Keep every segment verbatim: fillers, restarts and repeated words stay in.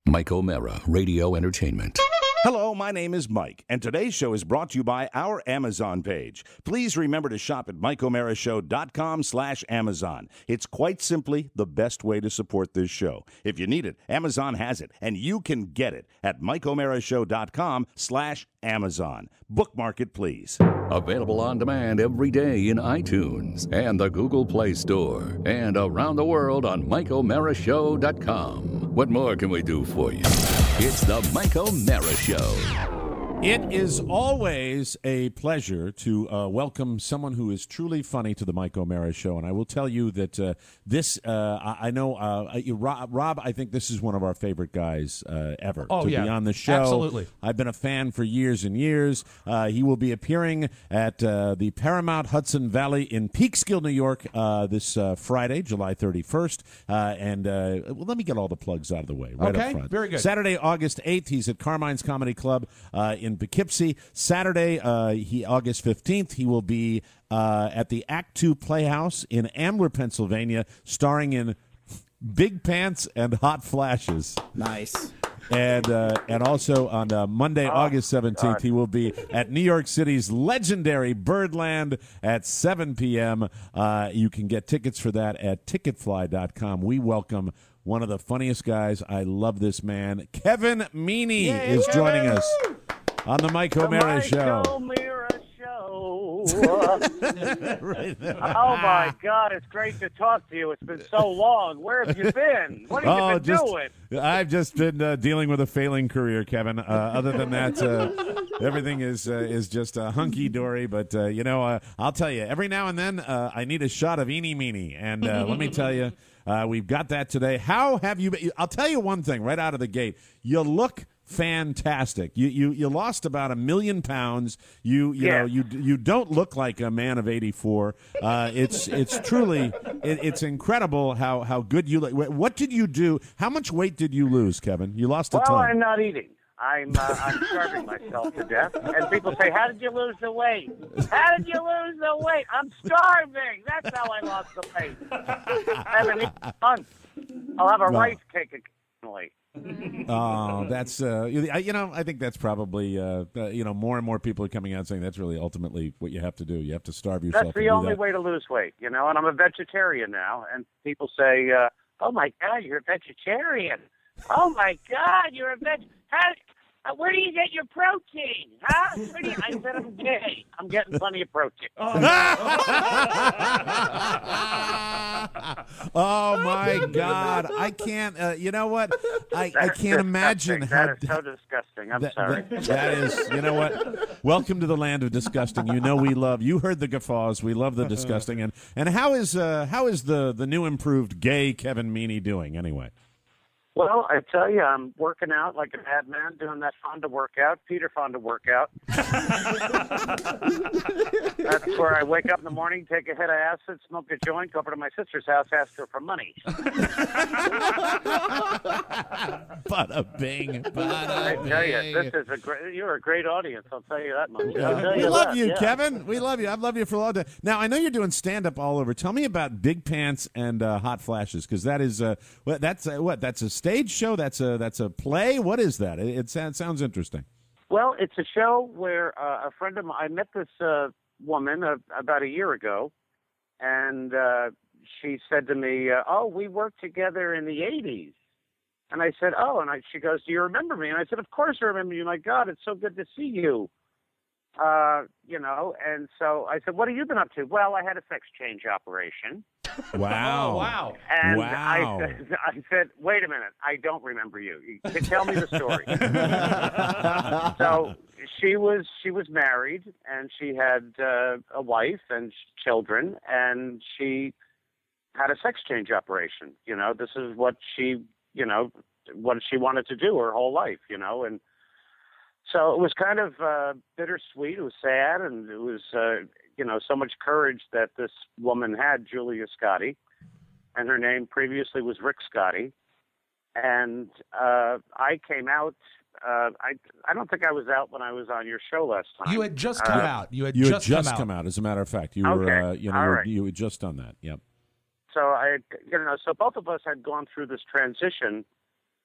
Mike O'Mara, Radio Entertainment. Hello, my name is Mike, and today's show is brought to you by our Amazon page. Please remember to shop at mike o'mara show dot com slash Amazon. It's quite simply the best way to support this show. If you need it, Amazon has it, and you can get it at mike o'mara show dot com slash Amazon. Bookmark it, please. Available on demand every day in iTunes and the Google Play Store and around the world on mike o'mara show dot com. What more can we do for you? It's the Mike O'Mara Show. It is always a pleasure to uh, welcome someone who is truly funny to the Mike O'Mara Show, and I will tell you that uh, this, uh, I, I know, uh, Rob, Rob, I think this is one of our favorite guys uh, ever oh, to yeah. be on the show. Absolutely. I've been a fan for years and years. Uh, he will be appearing at uh, the Paramount Hudson Valley in Peekskill, New York, uh, this uh, Friday, July thirty-first. Uh, and uh, well, let me get all the plugs out of the way right okay, up front. Very good. Saturday, August eighth, he's at Carmine's Comedy Club uh, in Poughkeepsie. Saturday, uh, he August fifteenth, he will be uh, at the Act Two Playhouse in Ambler, Pennsylvania, starring in Big Pants and Hot Flashes. Nice. And uh, and also on uh, Monday, oh, August seventeenth, God. He will be at New York City's legendary Birdland at seven p.m. Uh, you can get tickets for that at ticket fly dot com. We welcome one of the funniest guys. I love this man. Kevin Meaney Yay, is Kevin! joining us on the Mike O'Mara Show. Mike O'Mara Show. right oh, my God. It's great to talk to you. It's been so long. Where have you been? What have oh, you been just, doing? I've just been uh, dealing with a failing career, Kevin. Uh, other than that, uh, everything is uh, is just uh, hunky-dory. But, uh, you know, uh, I'll tell you, every now and then uh, I need a shot of Eeny Meeny. And uh, let me tell you, uh, we've got that today. How have you been? I'll tell you one thing right out of the gate. You look fantastic. You you you lost about a million pounds. You you yeah. know you you don't look like a man of eighty-four. Uh, it's it's truly it, it's incredible how, how good you look. What did you do? How much weight did you lose, Kevin? You lost a well, ton. Well, I'm not eating. I'm uh, I'm starving myself to death. And people say, "How did you lose the weight? How did you lose the weight?" I'm starving. That's how I lost the weight. I haven't eaten in months. I'll have a well. rice cake occasionally. Oh, that's uh, you know, I think that's probably uh, uh, you know, more and more people are coming out saying that's really ultimately what you have to do. You have to starve yourself. That's the only way to lose weight, you know. And I'm a vegetarian now, and people say, uh, "Oh my God, you're a vegetarian! Oh my God, you're a veg. How, uh, where do you get your protein? Huh? Where do you, I said I'm gay. I'm getting plenty of protein." Oh, oh my God! I can't. Uh, you know what? I, I can't imagine how. That is so disgusting. I'm that, sorry. That, that is. You know what? Welcome to the land of disgusting. You know we love. You heard the guffaws. We love the disgusting. And and how is uh how is the the new improved gay Kevin Meaney doing anyway? Well, I tell you, I'm working out like a madman, doing that Fonda workout, Peter Fonda workout. That's where I wake up in the morning, take a hit of acid, smoke a joint, go over to my sister's house, ask her for money. Bada bing, bada I tell bing. you, this is a great. You're a great audience. I'll tell you that much. Yeah. We you love that, you, yeah. Kevin. We love you. I've loved you for a long time. Now I know you're doing stand up all over. Tell me about Big Pants and uh, Hot Flashes, because that is uh, what that's uh, what that's a stage show. That's a that's a play. What is that? It, it sounds sounds interesting. Well, it's a show where uh, a friend of mine. I met this uh, woman uh, about a year ago, and uh, she said to me, uh, "Oh, we worked together in the eighties." And I said, "Oh," and I, she goes, "Do you remember me?" And I said, "Of course I remember you. My God, it's so good to see you." Uh, you know, and so I said, "What have you been up to?" "Well, I had a sex change operation." Wow! Oh, wow! And wow. I said, "I said, wait a minute, I don't remember you. You can tell me the story." So she was she was married, and she had uh, a wife and children, and she had a sex change operation. You know, this is what she. you know, what she wanted to do her whole life, you know, and so it was kind of uh, bittersweet. It was sad, and it was, uh, you know, so much courage that this woman had, Julia Scotti, and her name previously was Rick Scotti, and uh, I came out. Uh, I I don't think I was out when I was on your show last time. You had just come uh, out. You had you just, had just come, come out. out. As a matter of fact, you were okay. uh, you know All you, right. you had just done that. Yep. So I, you know, so both of us had gone through this transition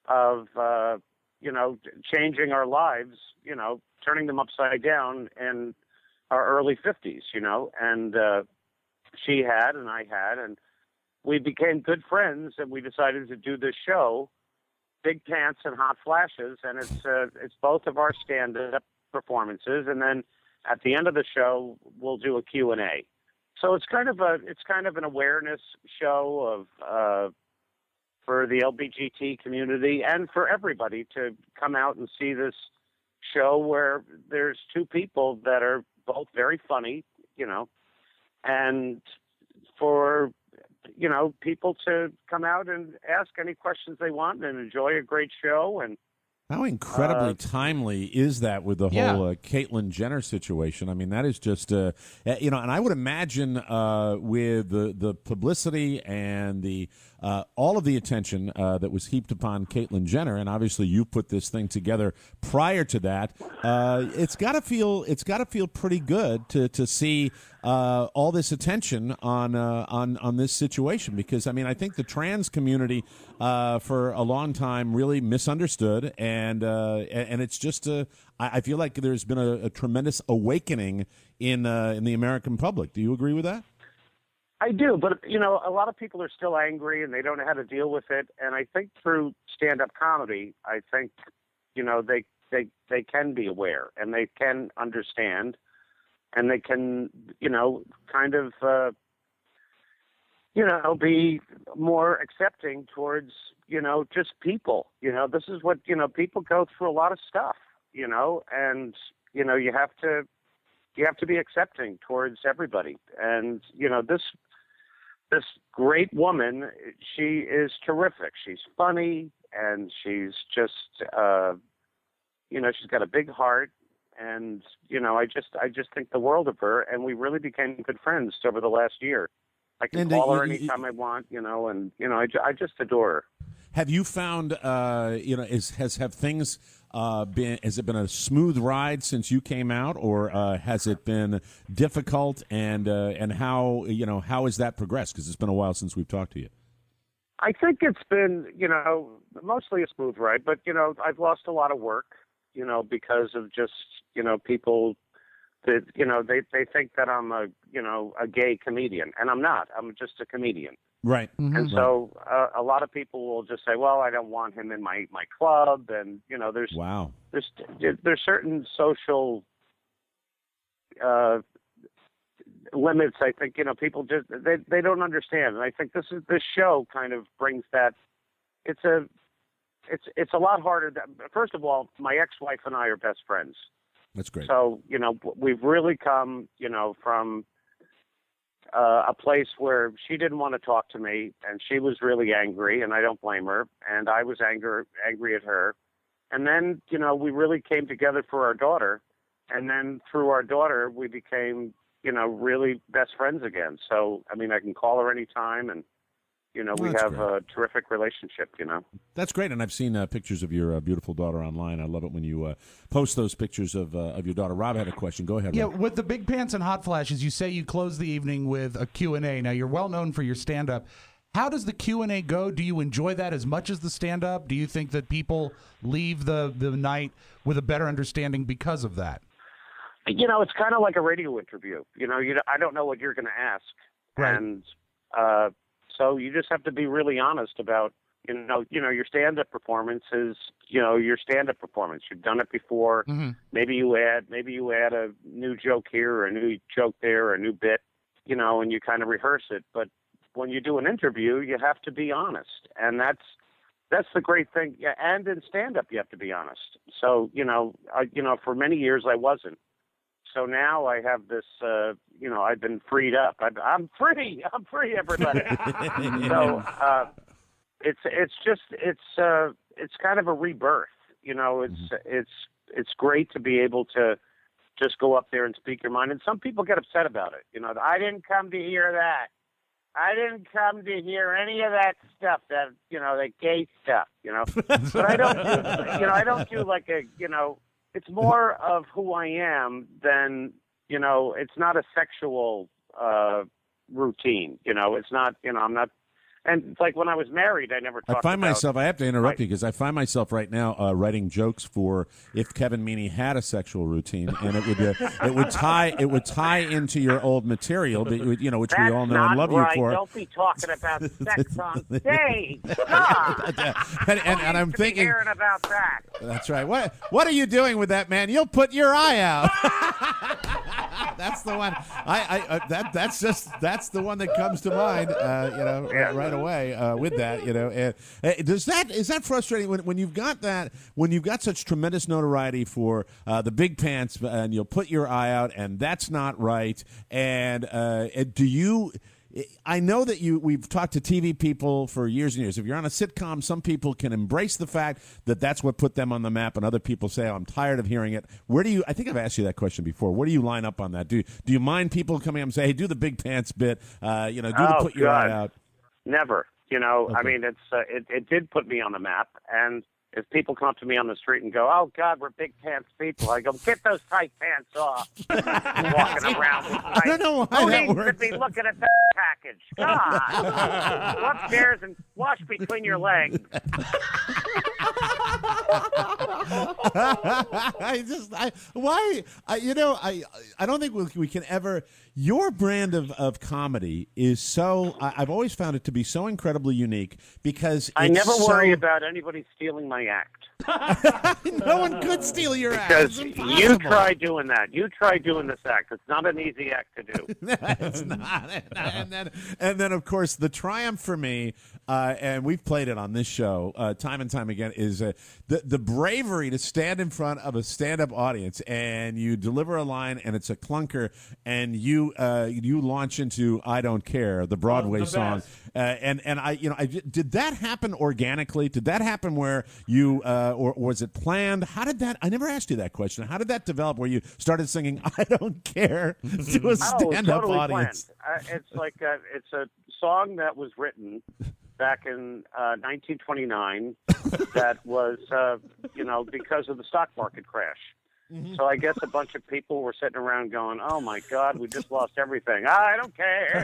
of, uh, you know, changing our lives, you know, turning them upside down in our early fifties, you know, and uh, she had and I had, and we became good friends, and we decided to do this show, Big Pants and Hot Flashes, and it's uh, it's both of our stand-up performances, and then at the end of the show, we'll do a Q and A. So it's kind of a it's kind of an awareness show of uh, for the L G B T community and for everybody to come out and see this show where there's two people that are both very funny, you know, and for you know people to come out and ask any questions they want and enjoy a great show. And how incredibly uh, timely is that with the whole Yeah. uh, Caitlyn Jenner situation? I mean, that is just, uh, you know, and I would imagine uh, with the, the publicity and the uh, all of the attention uh, that was heaped upon Caitlyn Jenner, and obviously you put this thing together prior to that, uh, it's got to feel it's got to feel pretty good to to see uh, all this attention on uh, on on this situation, because I mean, I think the trans community uh, for a long time really misunderstood, and uh, and it's just uh, I I feel like there's been a, a tremendous awakening in uh, in the American public. Do you agree with that? I do, but you know, a lot of people are still angry and they don't know how to deal with it. And I think through stand-up comedy, I think, you know, they they they can be aware and they can understand, and they can, you know, kind of, uh, you know, be more accepting towards, you know, just people. You know, this is what, you know, people go through a lot of stuff, you know, and you know, you have to you have to be accepting towards everybody. And you know, this. This great woman, she is terrific. She's funny, and she's just, uh, you know, she's got a big heart, and you know, I just, I just think the world of her, and we really became good friends over the last year. I can And, call uh, her you- anytime I want, you know, and you know, I, ju- I just adore her. Have you found, uh, you know, is, has have things uh, been? Has it been a smooth ride since you came out, or uh, has it been difficult? And uh, and how you know how has that progressed? Because it's been a while since we've talked to you. I think it's been, you know, mostly a smooth ride, but you know, I've lost a lot of work, you know, because of just, you know, people that, you know, they, they think that I'm a, you know, a gay comedian, and I'm not. I'm just a comedian. Right. And so uh, a lot of people will just say, well, I don't want him in my, my club. And, you know, there's, Wow. there's, there's certain social uh, limits. I think, you know, people just, they, they don't understand. And I think this is, this show kind of brings that. It's a, it's, it's a lot harder. Than, first of all, my ex-wife and I are best friends. That's great. So, you know, we've really come, you know, from uh, a place where she didn't want to talk to me, and she was really angry, and I don't blame her, and I was angry, angry at her. And then, you know, we really came together for our daughter, and then through our daughter, we became, you know, really best friends again. So, I mean, I can call her anytime, and, you know, Well, we that's have great. a terrific relationship, you know. That's great, and I've seen uh, pictures of your uh, beautiful daughter online. I love it when you uh, post those pictures of uh, of your daughter. Rob had a question. Go ahead. Yeah, Rob. with the Big Pants and Hot Flashes, you say you close the evening with a Q and A. Now, you're well known for your stand-up. How does the Q and A go? Do you enjoy that as much as the stand-up? Do you think that people leave the, the night with a better understanding because of that? You know, it's kind of like a radio interview. You know, you I don't know what you're going to ask, Right. and uh, so you just have to be really honest about, you know, you know, your stand-up performance is, you know, your stand-up performance. You've done it before. Mm-hmm. Maybe you add, maybe you add a new joke here or a new joke there or a new bit, you know, and you kind of rehearse it. But when you do an interview, you have to be honest, and that's that's the great thing. Yeah, and in stand-up, you have to be honest. So, you know, I, you know, for many years I wasn't. So now I have this, uh, you know, I've been freed up. I, I'm free. I'm free, everybody. so uh, it's it's just it's uh, it's kind of a rebirth. You know, it's mm-hmm. it's it's great to be able to just go up there and speak your mind. And some people get upset about it. You know, I didn't come to hear that. I didn't come to hear any of that stuff. That you know, the gay stuff. You know, but I don't do. You know, I don't do like a you know. It's more of who I am than, you know, it's not a sexual uh, routine. You know, it's not, you know, I'm not, And it's like when I was married, I never talked I find about myself, I have to interrupt my- you because I find myself right now uh, writing jokes for if Kevin Meaney had a sexual routine, and it would uh, it would tie it would tie into your old material, but you, would, you know, which That's we all know not and love right. you for. Don't be talking about sex on stage. God. and, and, and I'm to be thinking, hearing about that. that's right. What what are you doing with that, man? You'll put your eye out. That's the one. I, I uh, that that's just that's the one that comes to mind. Uh, you know, Yeah. right away uh, with that. You know, and, uh, does that is that frustrating when, when you've got that when you've got such tremendous notoriety for uh, the big pants and you'll put your eye out and that's not right. And uh, do you? I know that you. We've talked to T V people for years and years. If you're on a sitcom, some people can embrace the fact that that's what put them on the map, and other people say, oh, "I'm tired of hearing it." Where do you? I think I've asked you that question before. Where do you line up on that? Do Do you mind people coming up and say, "Hey, do the big pants bit"? Uh, you know, do the Oh, put your God. eye out. Never. You know, I Okay. mean, it's uh, it, it did put me on the map. And if people come up to me on the street and go, "Oh God, we're big pants people," I go, "Get those tight pants off." Walking around with tight. I don't know why Who that needs to works. be looking at that package? God, go upstairs and wash between your legs. I just, I, why, I, you know, I, I don't think we, we can ever. Your brand of, of comedy is so. I, I've always found it to be so incredibly unique because I it's never worry so- about anybody stealing my act. No one could steal your act. Because It's you impossible. try doing that. You try doing this act. It's not an easy act to do. It's not. And then, and then, of course, the triumph for me, uh, and we've played it on this show uh, time and time again, is uh, the the bravery to stand in front of a stand-up audience and you deliver a line and it's a clunker, and you uh, you launch into "I Don't Care," the Broadway the song, best. uh, and and I you know I did that happen organically? Did that happen where you uh, or, or was it planned? How did that? I never asked you that question. How did that develop? Where you started singing "I Don't Care" to a Oh, it's stand-up totally audience? planned. Uh, it's like a, it's a song that was written back in uh, nineteen twenty-nine that was, uh, you know, because of the stock market crash. Mm-hmm. So I guess a bunch of people were sitting around going, "Oh my God, we just lost everything. I don't care.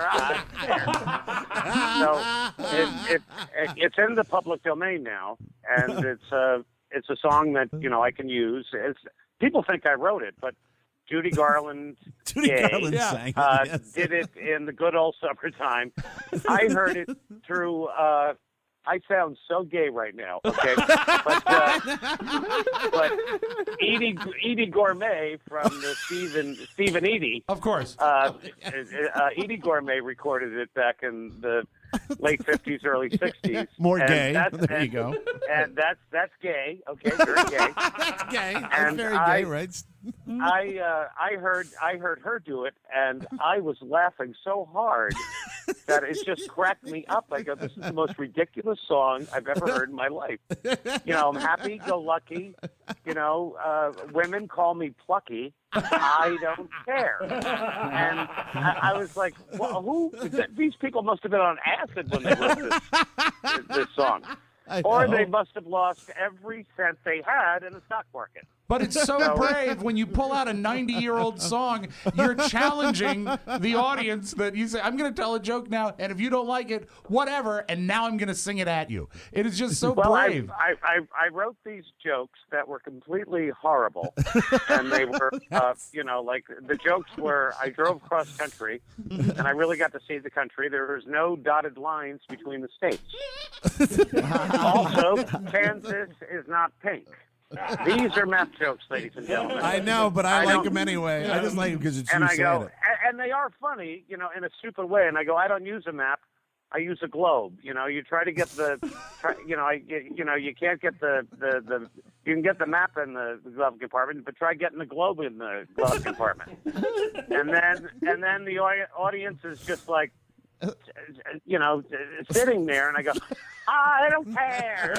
I don't care." So it, it, it, it's in the public domain now, and it's a it's a song that you know I can use. It's people think I wrote it, but Judy Garland, Judy gay, Garland sang it, uh, yes. did it in the good old summertime. I heard it through. Uh, I sound so gay right now, okay? But, uh, but Edie, Edie Gourmet from the Stephen Stephen Edie, Of course. uh, uh, Edie Gourmet recorded it back in the late fifties, early sixties. More And gay. that's- There you and- go. And that's that's gay, okay? Very gay. That's gay. That's And very I- gay, right? I uh, I heard I heard her do it, and I was laughing so hard that it just cracked me up. I go, "This is the most ridiculous song I've ever heard in my life." You know, I'm happy-go-lucky. You know, uh, women call me plucky. I don't care. And I, I was like, well, "Who? th- These people must have been on acid when they wrote this this song, I or know. they must have lost every cent they had in the stock market." But it's so brave when you pull out a ninety-year-old song. You're challenging the audience that you say, "I'm going to tell a joke now, and if you don't like it, whatever." And now I'm going to sing it at you. It is just so Well, I, brave. I, I, I wrote these jokes that were completely horrible, and they were, uh, you know, like the jokes were I drove cross country, and I really got to see the country. There was no dotted lines between the states. Also, Kansas is not pink. These are math jokes, ladies and gentlemen. I know, but I, I like don't- them anyway. I just like them because it's and you I saying go, it. and, and they are funny, you know, in a stupid way. And I go, I don't use a map. I use a globe. You know, you try to get the, try, you know, I, you know, you can't get the, the, the, you can get the map in the glove compartment, but try getting the globe in the glove compartment. And then, and then the au- audience is just like, you know, sitting there, and I go, I don't care.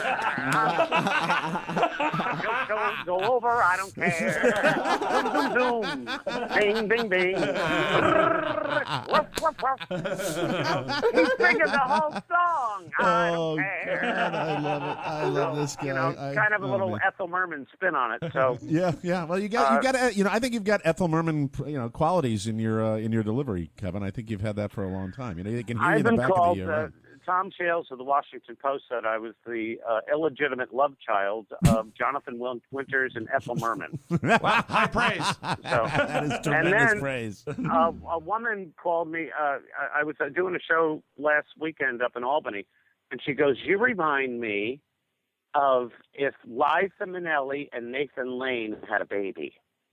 Just go, go over, I don't care. Zoom, zoom, zoom. Ding, ding, ding. Woof, woof, woof. He's singing the whole song. I Oh, don't care. God, I love it. I love this guy. You know, I- kind of a oh, little man. Ethel Merman spin on it. So Yeah, yeah. Well, you got, Uh, you got, uh, you know, I think you've got Ethel Merman, you know, qualities in your uh, in your delivery, Kevin. I think you've had that for a long time. You know, they can hear you I've in the been back called of the uh, ear. Tom Shales of the Washington Post said I was the uh, illegitimate love child of Jonathan Win- Winters and Ethel Merman. Wow, high praise. So, That is and tremendous then, praise. uh, a woman called me. Uh, I, I was uh, doing a show last weekend up in Albany, and she goes, "You remind me of if Liza Minnelli and Nathan Lane had a baby."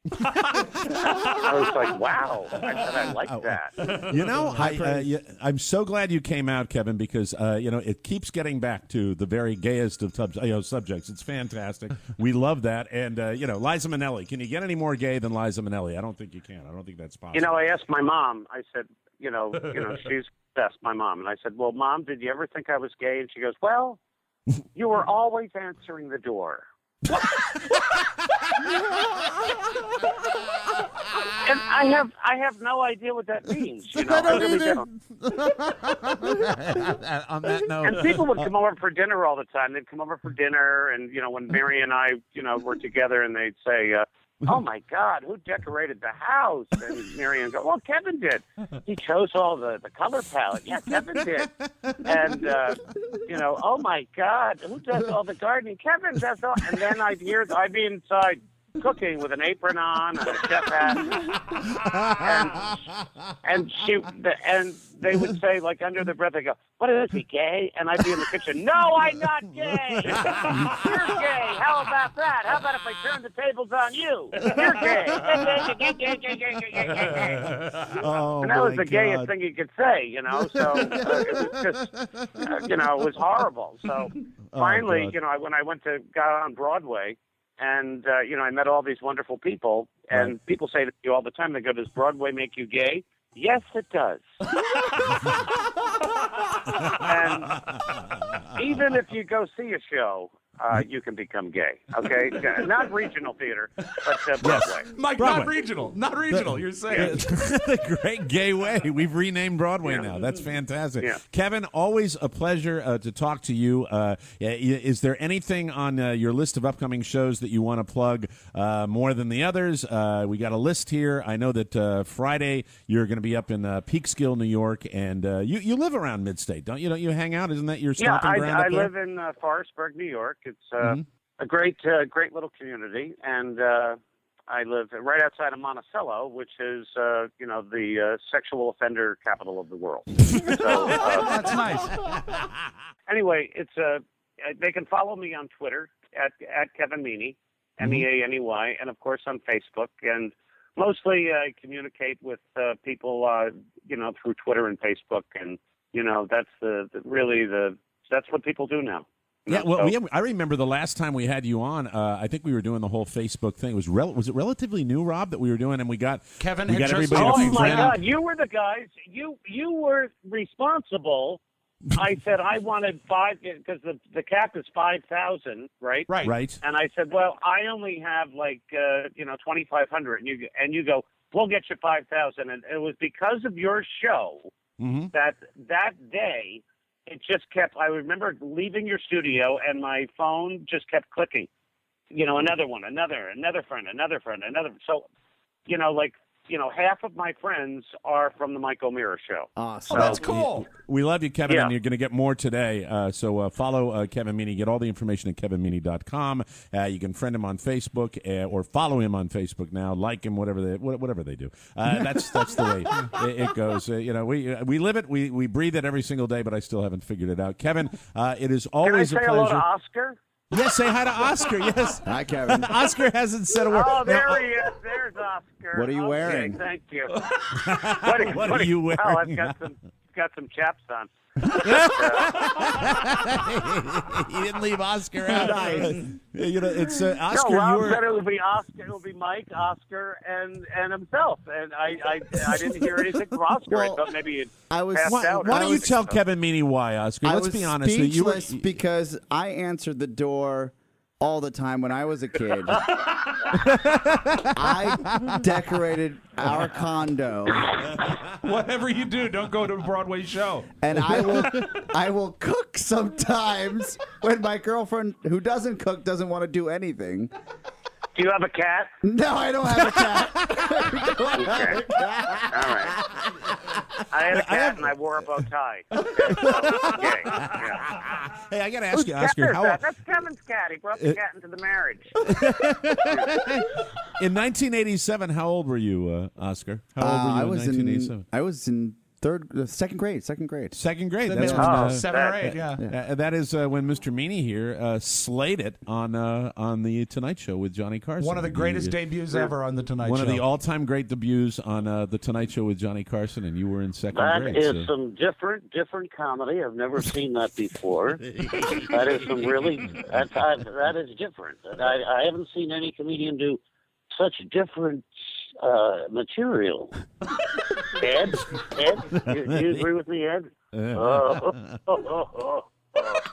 I was like, "Wow!" I said, "I like that." You know, I, uh, you, I'm so glad you came out, Kevin, because uh, you know it keeps getting back to the very gayest of tub- you know, subjects. It's fantastic. We love that, and uh, you know, Liza Minnelli. Can you get any more gay than Liza Minnelli? I don't think you can. I don't think that's possible. You know, I asked my mom. I said, "You know, you know, she's best, my mom." And I said, "Well, Mom, did you ever think I was gay?" And she goes, "Well, you were always answering the door." And I have I have no idea what that means. You know, I, don't I really don't. On that note, And people would come over for dinner all the time. They'd come over for dinner, and you know, when Mary and I, you know, were together, and they'd say, uh, "Oh my God, who decorated the house?" And Mary would go, "Well, Kevin did. He chose all the, the color palette. Yeah, Kevin did." And uh, you know, "Oh my God, who does all the gardening?" Kevin does all. And then I'd hear, I'd be inside cooking with an apron on and a chef hat, and, and she, and they would say, like under their breath, they go, "What is he, gay?" And I'd be in the kitchen, "No, I'm not gay. You're gay. How about that? How about if I turn the tables on you? You're gay." oh, And that was my the gayest God. thing you could say, you know. So uh, it was just, uh, you know, it was horrible. So finally, God. you know, I, when I went to got on Broadway. And, uh, you know, I met all these wonderful people. And Right. people say to you all the time, they go, "Does Broadway make you gay?" Yes, it does. And even if you go see a show, uh, you can become gay, okay? Not regional theater, but uh, Broadway. Mike, Broadway. not regional. Not regional, you're saying. The Great Gay Way. We've renamed Broadway now. That's fantastic. Yeah. Kevin, always a pleasure uh, to talk to you. Uh, is there anything on uh, your list of upcoming shows that you want to plug uh, more than the others? Uh, we got a list here. I know that uh, Friday you're going to be up in uh, Peekskill, New York, and uh, you, you live around Midstate, don't you? Don't you hang out? Isn't that your Yeah, stomping I, ground I up there? live in uh, Forestburg, New York. It's uh, Mhm. a great, uh, great little community, and uh, I live right outside of Monticello, which is, uh, you know, the uh, sexual offender capital of the world. So, uh, That's nice. anyway, it's uh, they can follow me on Twitter at at Kevin Meaney, M E A N E Y, and of course on Facebook. And mostly I communicate with uh, people, uh, you know, through Twitter and Facebook, and you know, that's the, the really the that's what people do now. You Yeah, know, well, so- we, I remember the last time we had you on. Uh, I think we were doing the whole Facebook thing. It was rel- was it relatively new, Rob, that we were doing, and we got Kevin we had got just everybody Oh to joined. my friend. God! You were the guys. You you were responsible. I said I wanted five because the the cap is five thousand, right? Right. Right. And I said, well, I only have like uh, you know twenty five hundred, and you and you go, we'll get you five thousand, and it was because of your show Mm-hmm. that that day it just kept. I remember leaving your studio, and my phone just kept clicking. You know, another one, another, another friend, another friend, another. So, you know, like. You know, half of my friends are from the Mike O'Meara show. Awesome. Oh, that's cool. We love you, Kevin, Yeah. and you're going to get more today. Uh, so uh, follow uh, Kevin Meaney. Get all the information at kevin meaney dot com. Uh, you can friend him on Facebook uh, or follow him on Facebook now. Like him, whatever they wha- whatever they do. Uh, that's that's the way it, it goes. Uh, you know, we we live it. We we breathe it every single day. But I still haven't figured it out. Kevin, uh, it is Can I always say a hello to pleasure. Oscar? Yes, say hi to Oscar. Yes, Hi, Kevin. Oscar hasn't said a word. Oh, Now, there he is. There's Oscar. What are you Okay, wearing? Thank you. what, are- What are you Well, wearing? I've got some got some chaps on. he didn't leave Oscar out. Nice. You know, it's uh, Oscar. no, Rob you were. said it would be Oscar. It would be Mike, Oscar, and and himself. And I I, I didn't hear anything from Oscar. Well, I thought maybe he'd I was passed Why, out. why or don't you something. tell Kevin Meaney why, Oscar? I Let's was be honest. You were, speechless because I answered the door all the time when I was a kid. I decorated our condo, Whatever you do, don't go to a Broadway show. and I will I will cook sometimes when my girlfriend, who doesn't cook, doesn't want to do anything. Do you have a cat? No, I don't have a cat. Okay. All right. I had a cat I have- and I wore a bow tie. Okay. So, okay. Yeah. Hey, I got to ask you, Whose cat Oscar. is How that? That's Kevin's cat. He brought the cat into the marriage. in nineteen eighty-seven? How old were you, uh, Oscar? How old Uh, were you I in was nineteen in. eighty-seven? I was in third, uh, second grade. Second grade. Second grade. That That's was when, Oh, uh, seven or that- eight, yeah. uh, that is uh, when Mister Meany here uh, slayed it on uh, on the Tonight Show with Johnny Carson. One of the greatest You- debuts ever on the Tonight One Show. of the all-time great debuts on uh, the Tonight Show with Johnny Carson, and you were in second That grade. is so- some different, different comedy. I've never seen that before. That is some really, that's, I, that is different. I, I haven't seen any comedian do such different uh, material. Ed, Ed, you, do you agree with me, Ed? Oh, oh, oh, oh, oh.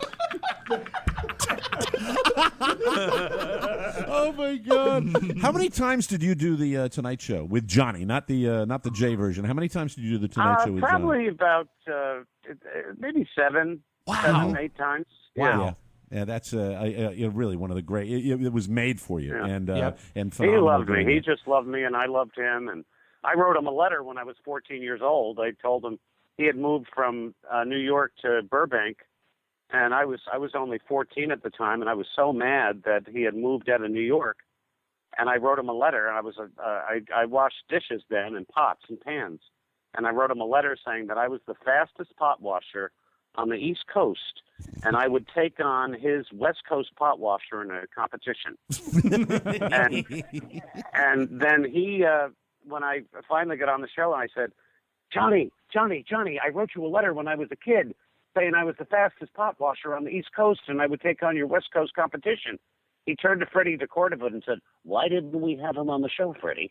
Oh my God! How many times did you do the uh, Tonight Show with Johnny? Not the uh, not the J version. How many times did you do the Tonight Uh, Show with probably Johnny? about uh, maybe seven, Wow. seven, eight times. Wow. Yeah, yeah, that's uh, I, uh, you know, really one of the great. It, it was made for you, Yeah. and uh, Yep. and He phenomenal loved me. doing He it. just loved me, and I loved him. And I wrote him a letter when I was fourteen years old. I told him he had moved from uh, New York to Burbank, and I was I was only fourteen at the time, and I was so mad that he had moved out of New York. And I wrote him a letter. And I was a, uh, I I washed dishes then in pots and pans, and I wrote him a letter saying that I was the fastest pot washer on the East Coast, and I would take on his West Coast pot washer in a competition. and, and then he, uh, when I finally got on the show, and I said, Johnny, Johnny, Johnny, I wrote you a letter when I was a kid saying I was the fastest pot washer on the East Coast, and I would take on your West Coast competition. He turned to Freddie DeCordova and said, why didn't we have him on the show, Freddie?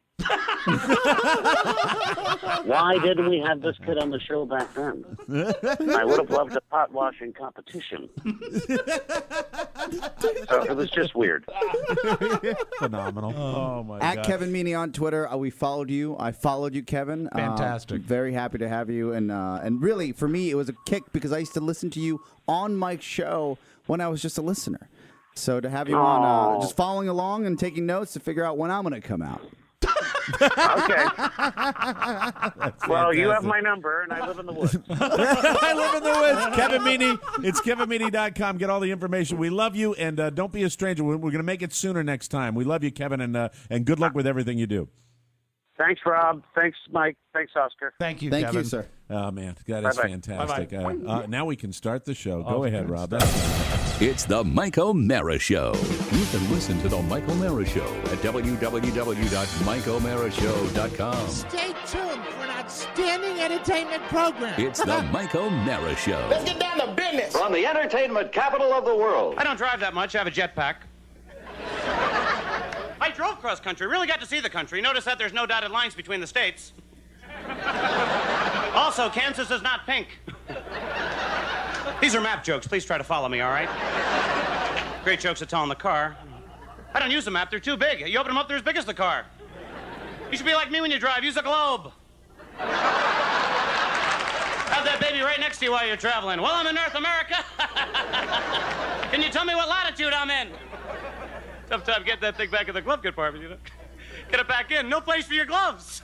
Why didn't we have this kid on the show back then? I would have loved a pot washing competition. So it was just weird. Phenomenal. Oh my At God! Kevin Meany on Twitter, uh, we followed you. I followed you, Kevin. Uh, Fantastic. very happy to have you, and uh, and really for me, it was a kick because I used to listen to you on Mike's show when I was just a listener. So to have you on, uh, Aw. just following along and taking notes to figure out when I'm going to come out. Okay. Well, you have my number, and I live in the woods. I live in the woods. Kevin Meany. It's kevin meany dot com. Get all the information. We love you, and uh, don't be a stranger. We're, we're going to make it sooner next time. We love you, Kevin, and uh, and good luck with everything you do. Thanks, Rob. Thanks, Mike. Thanks, Oscar. Thank you, Thank Kevin. you, sir. Oh man, that is Bye-bye. fantastic. Uh, uh, now we can start the show. Go Oh, ahead, good Rob. stuff. That's It's the Mike O'Mara Show. You can listen to the Mike O'Mara Show at w w w dot mike o'mara show dot com. Stay tuned for an outstanding entertainment program. It's the Mike O'Mara Show. Let's get down to business. From the entertainment capital of the world. I don't drive that much. I have a jetpack. I drove cross country. Really got to see the country. Notice that there's no dotted lines between the states. Also, Kansas is not pink. These are map jokes. Please try to follow me, all right? Great jokes to tell in the car. I don't use a map. They're too big. You open them up, they're as big as the car. You should be like me when you drive. Use a globe. Have that baby right next to you while you're traveling. Well, I'm in North America. Can you tell me what latitude I'm in? Tough time getting that thing back in the glove compartment, you know. Get it back in. No place for your gloves.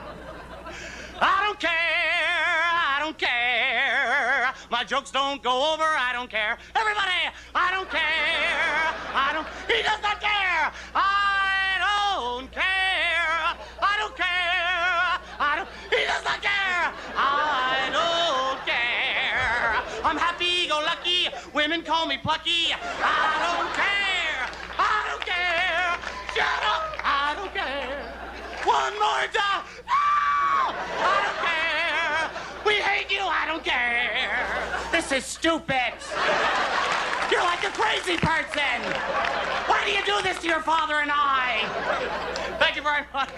I don't care. I don't care. My jokes don't go over. I don't care. Everybody, I don't care. I don't. He does not care. I don't care. I don't care. I don't. He does not care. I don't care. I'm happy-go-lucky. Women call me plucky. I don't care. I don't care. Shut up. I don't care. One more time. No! I don't care. We hate you. I don't care. This is stupid. You're like a crazy person. Why do you do this to your father and I? Thank you very much.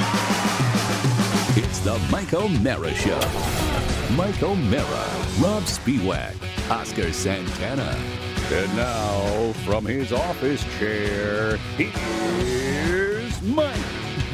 It's the Mike O'Mara Show. Mike O'Mara, Rob Spiewak, Oscar Santana. And now, from his office chair, here's Mike.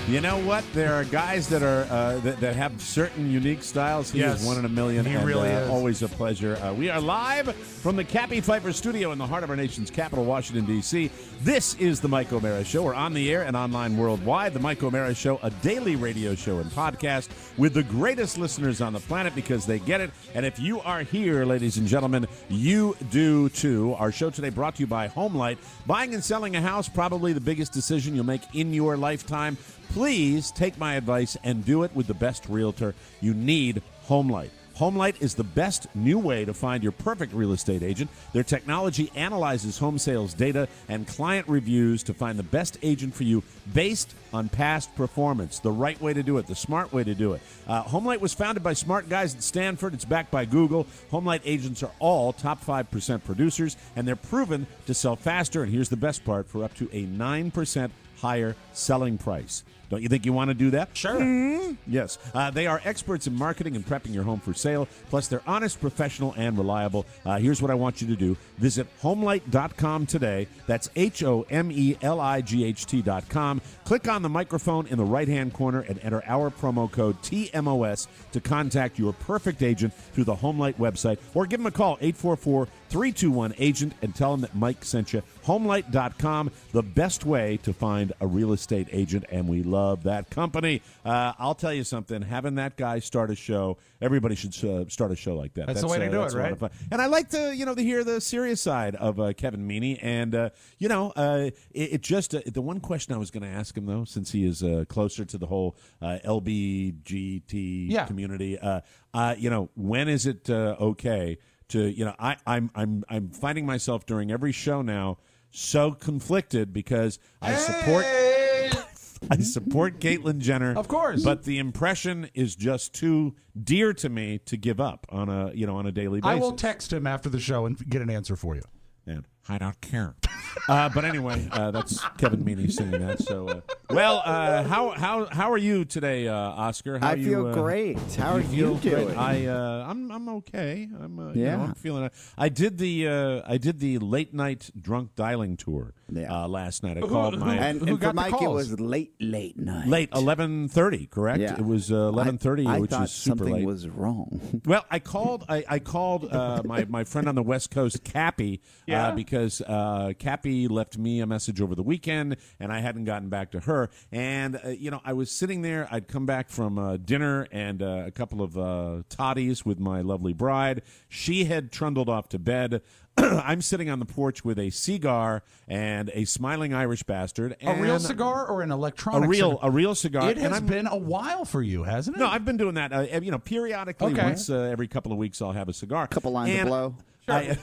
You know what? There are guys that are uh, that, that have certain unique styles. He Yes. is one in a million. He and, really uh, is. Always a pleasure. Uh, we are live from the Cappy Pfeiffer studio in the heart of our nation's capital, Washington, D C This is the Mike O'Mara Show. We're on the air and online worldwide. The Mike O'Mara Show, a daily radio show and podcast with the greatest listeners on the planet because they get it. And if you are here, ladies and gentlemen, you do too. Our show today brought to you by Homelight. Buying and selling a house, probably the biggest decision you'll make in your lifetime. Please take my advice and do it with the best realtor. You need Homelight. Homelight is the best new way to find your perfect real estate agent. Their technology analyzes home sales data and client reviews to find the best agent for you based on past performance. The right way to do it, the smart way to do it. Uh, Homelight was founded by smart guys at Stanford. It's backed by Google. Homelight agents are all top five percent producers, and they're proven to sell faster. And here's the best part, for up to a nine percent higher selling price. Don't you think you want to do that? Sure. Mm-hmm. Yes. Uh, they are experts in marketing and prepping your home for sale. Plus, they're honest, professional, and reliable. Uh, here's what I want you to do. Visit homelight dot com today. That's H O M E L I G H T dot com. Click on the microphone in the right-hand corner and enter our promo code T M O S to contact your perfect agent through the Homelight website, or give them a call, eight four four, three two one, agent, and tell them that Mike sent you. homelight dot com, the best way to find a real estate agent, and we love that company. Uh, I'll tell you something. Having that guy start a show, everybody should uh, start a show like that. That's the way to uh, do that's it, a lot right? of fun. And I like to, you know, to hear the serious side of uh, Kevin Meaney. And, uh, you know, uh, it, it just, uh, the one question I was going to ask him, though, since he is uh, closer to the whole uh, L B G T Yeah. community, uh, uh, you know, when is it uh, okay to, you know, I, I'm, I'm, I'm finding myself during every show now so conflicted because I support. I support Caitlyn Jenner, Of course. but the impression is just too dear to me to give up on a you know on a daily basis. I will text him after the show and get an answer for you. And I don't care. uh, but anyway, uh, that's Kevin Meaney singing that. So, uh, well, uh, how how how are you today, uh, Oscar? How I are you, feel uh, great. How are feel you great? doing? I uh, I'm I'm okay. I'm uh, you Yeah. know, I'm feeling. I did the uh, I did the late night drunk dialing tour Yeah. uh, last night. I called my and, Who and got for the Mike, it calls? was late, late night. late eleven thirty. Correct. Yeah. It was uh, eleven thirty, I, I which thought is super something late. was wrong. Well, I called. I, I called uh, my my friend on the West Coast, Cappy, Yeah? uh, because uh, Cappy left me a message over the weekend, and I hadn't gotten back to her. And uh, you know, I was sitting there. I'd come back from uh, dinner and uh, a couple of uh, toddies with my lovely bride. She had trundled off to bed. I'm sitting on the porch with a cigar and a smiling Irish bastard. A real and cigar or an electronic A real, cigar? a real cigar. It and has I'm- been a while for you, hasn't it? No, I've been doing that. Uh, you know, periodically, Okay. once uh, every couple of weeks, I'll have a cigar. Couple lines And of blow. I-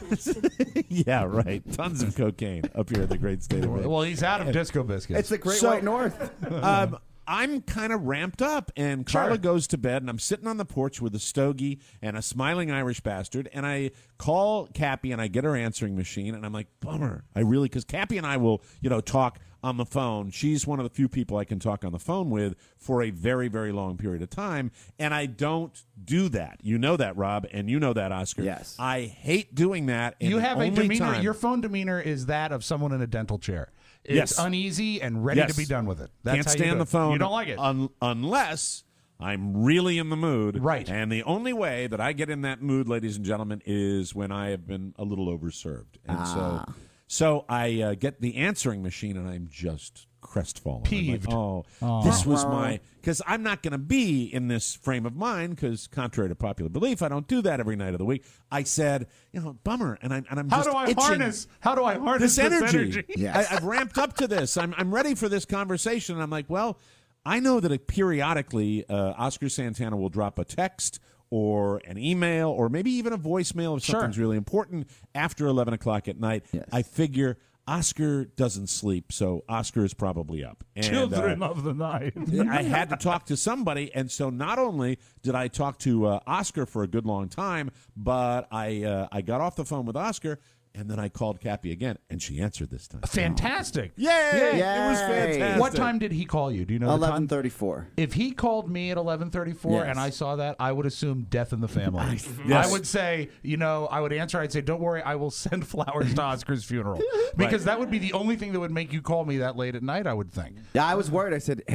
yeah, right. Tons of cocaine up here in the great state of Maine. Well, he's out of Disco Biscuits. It's the Great So- White North. um, I'm kind of ramped up, and Carla Sure. goes to bed, and I'm sitting on the porch with a stogie and a smiling Irish bastard, and I call Cappy, and I get her answering machine, and I'm like, bummer. I really, because Cappy and I will, you know, talk on the phone. She's one of the few people I can talk on the phone with for a very, very long period of time, and I don't do that. You know that, Rob, and you know that, Oscar. Yes. I hate doing that. and you the have a only demeanor. time- Your phone demeanor is that of someone in a dental chair. It's Yes. uneasy and ready Yes. to be done with it. That's Can't how you stand do the it. phone. You don't like it. un- unless I'm really in the mood. Right. And the only way that I get in that mood, ladies and gentlemen, is when I have been a little overserved. And Ah. so so I uh, get the answering machine, and I'm just crestfallen. I'm like, Peeved. oh, this was my... Because I'm not going to be in this frame of mind, because contrary to popular belief, I don't do that every night of the week. I said, you know, bummer. And, I, and I'm how just do I itching. harness? How do I harness This this energy. Yes. I, I've ramped up to this. I'm, I'm ready for this conversation. And I'm like, well, I know that periodically uh, Oscar Santana will drop a text or an email or maybe even a voicemail if Sure. something's really important after eleven o'clock at night. Yes. I figure Oscar doesn't sleep, so Oscar is probably up. And, Children uh, of the night. I had to talk to somebody, and so not only did I talk to uh, Oscar for a good long time, but I uh, I got off the phone with Oscar, and then I called Cappy again, and she answered this time. Fantastic. Yay! It was Yay. fantastic. What time did he call you? Do you know the Eleven time? thirty-four. If he called me at eleven thirty-four Yes. and I saw that, I would assume death in the family. Yes. I would say, you know, I would answer. I'd say, "Don't worry, I will send flowers to Oscar's funeral," because that would be the only thing that would make you call me that late at night. I would think. Yeah, I was worried. I said, "Hey,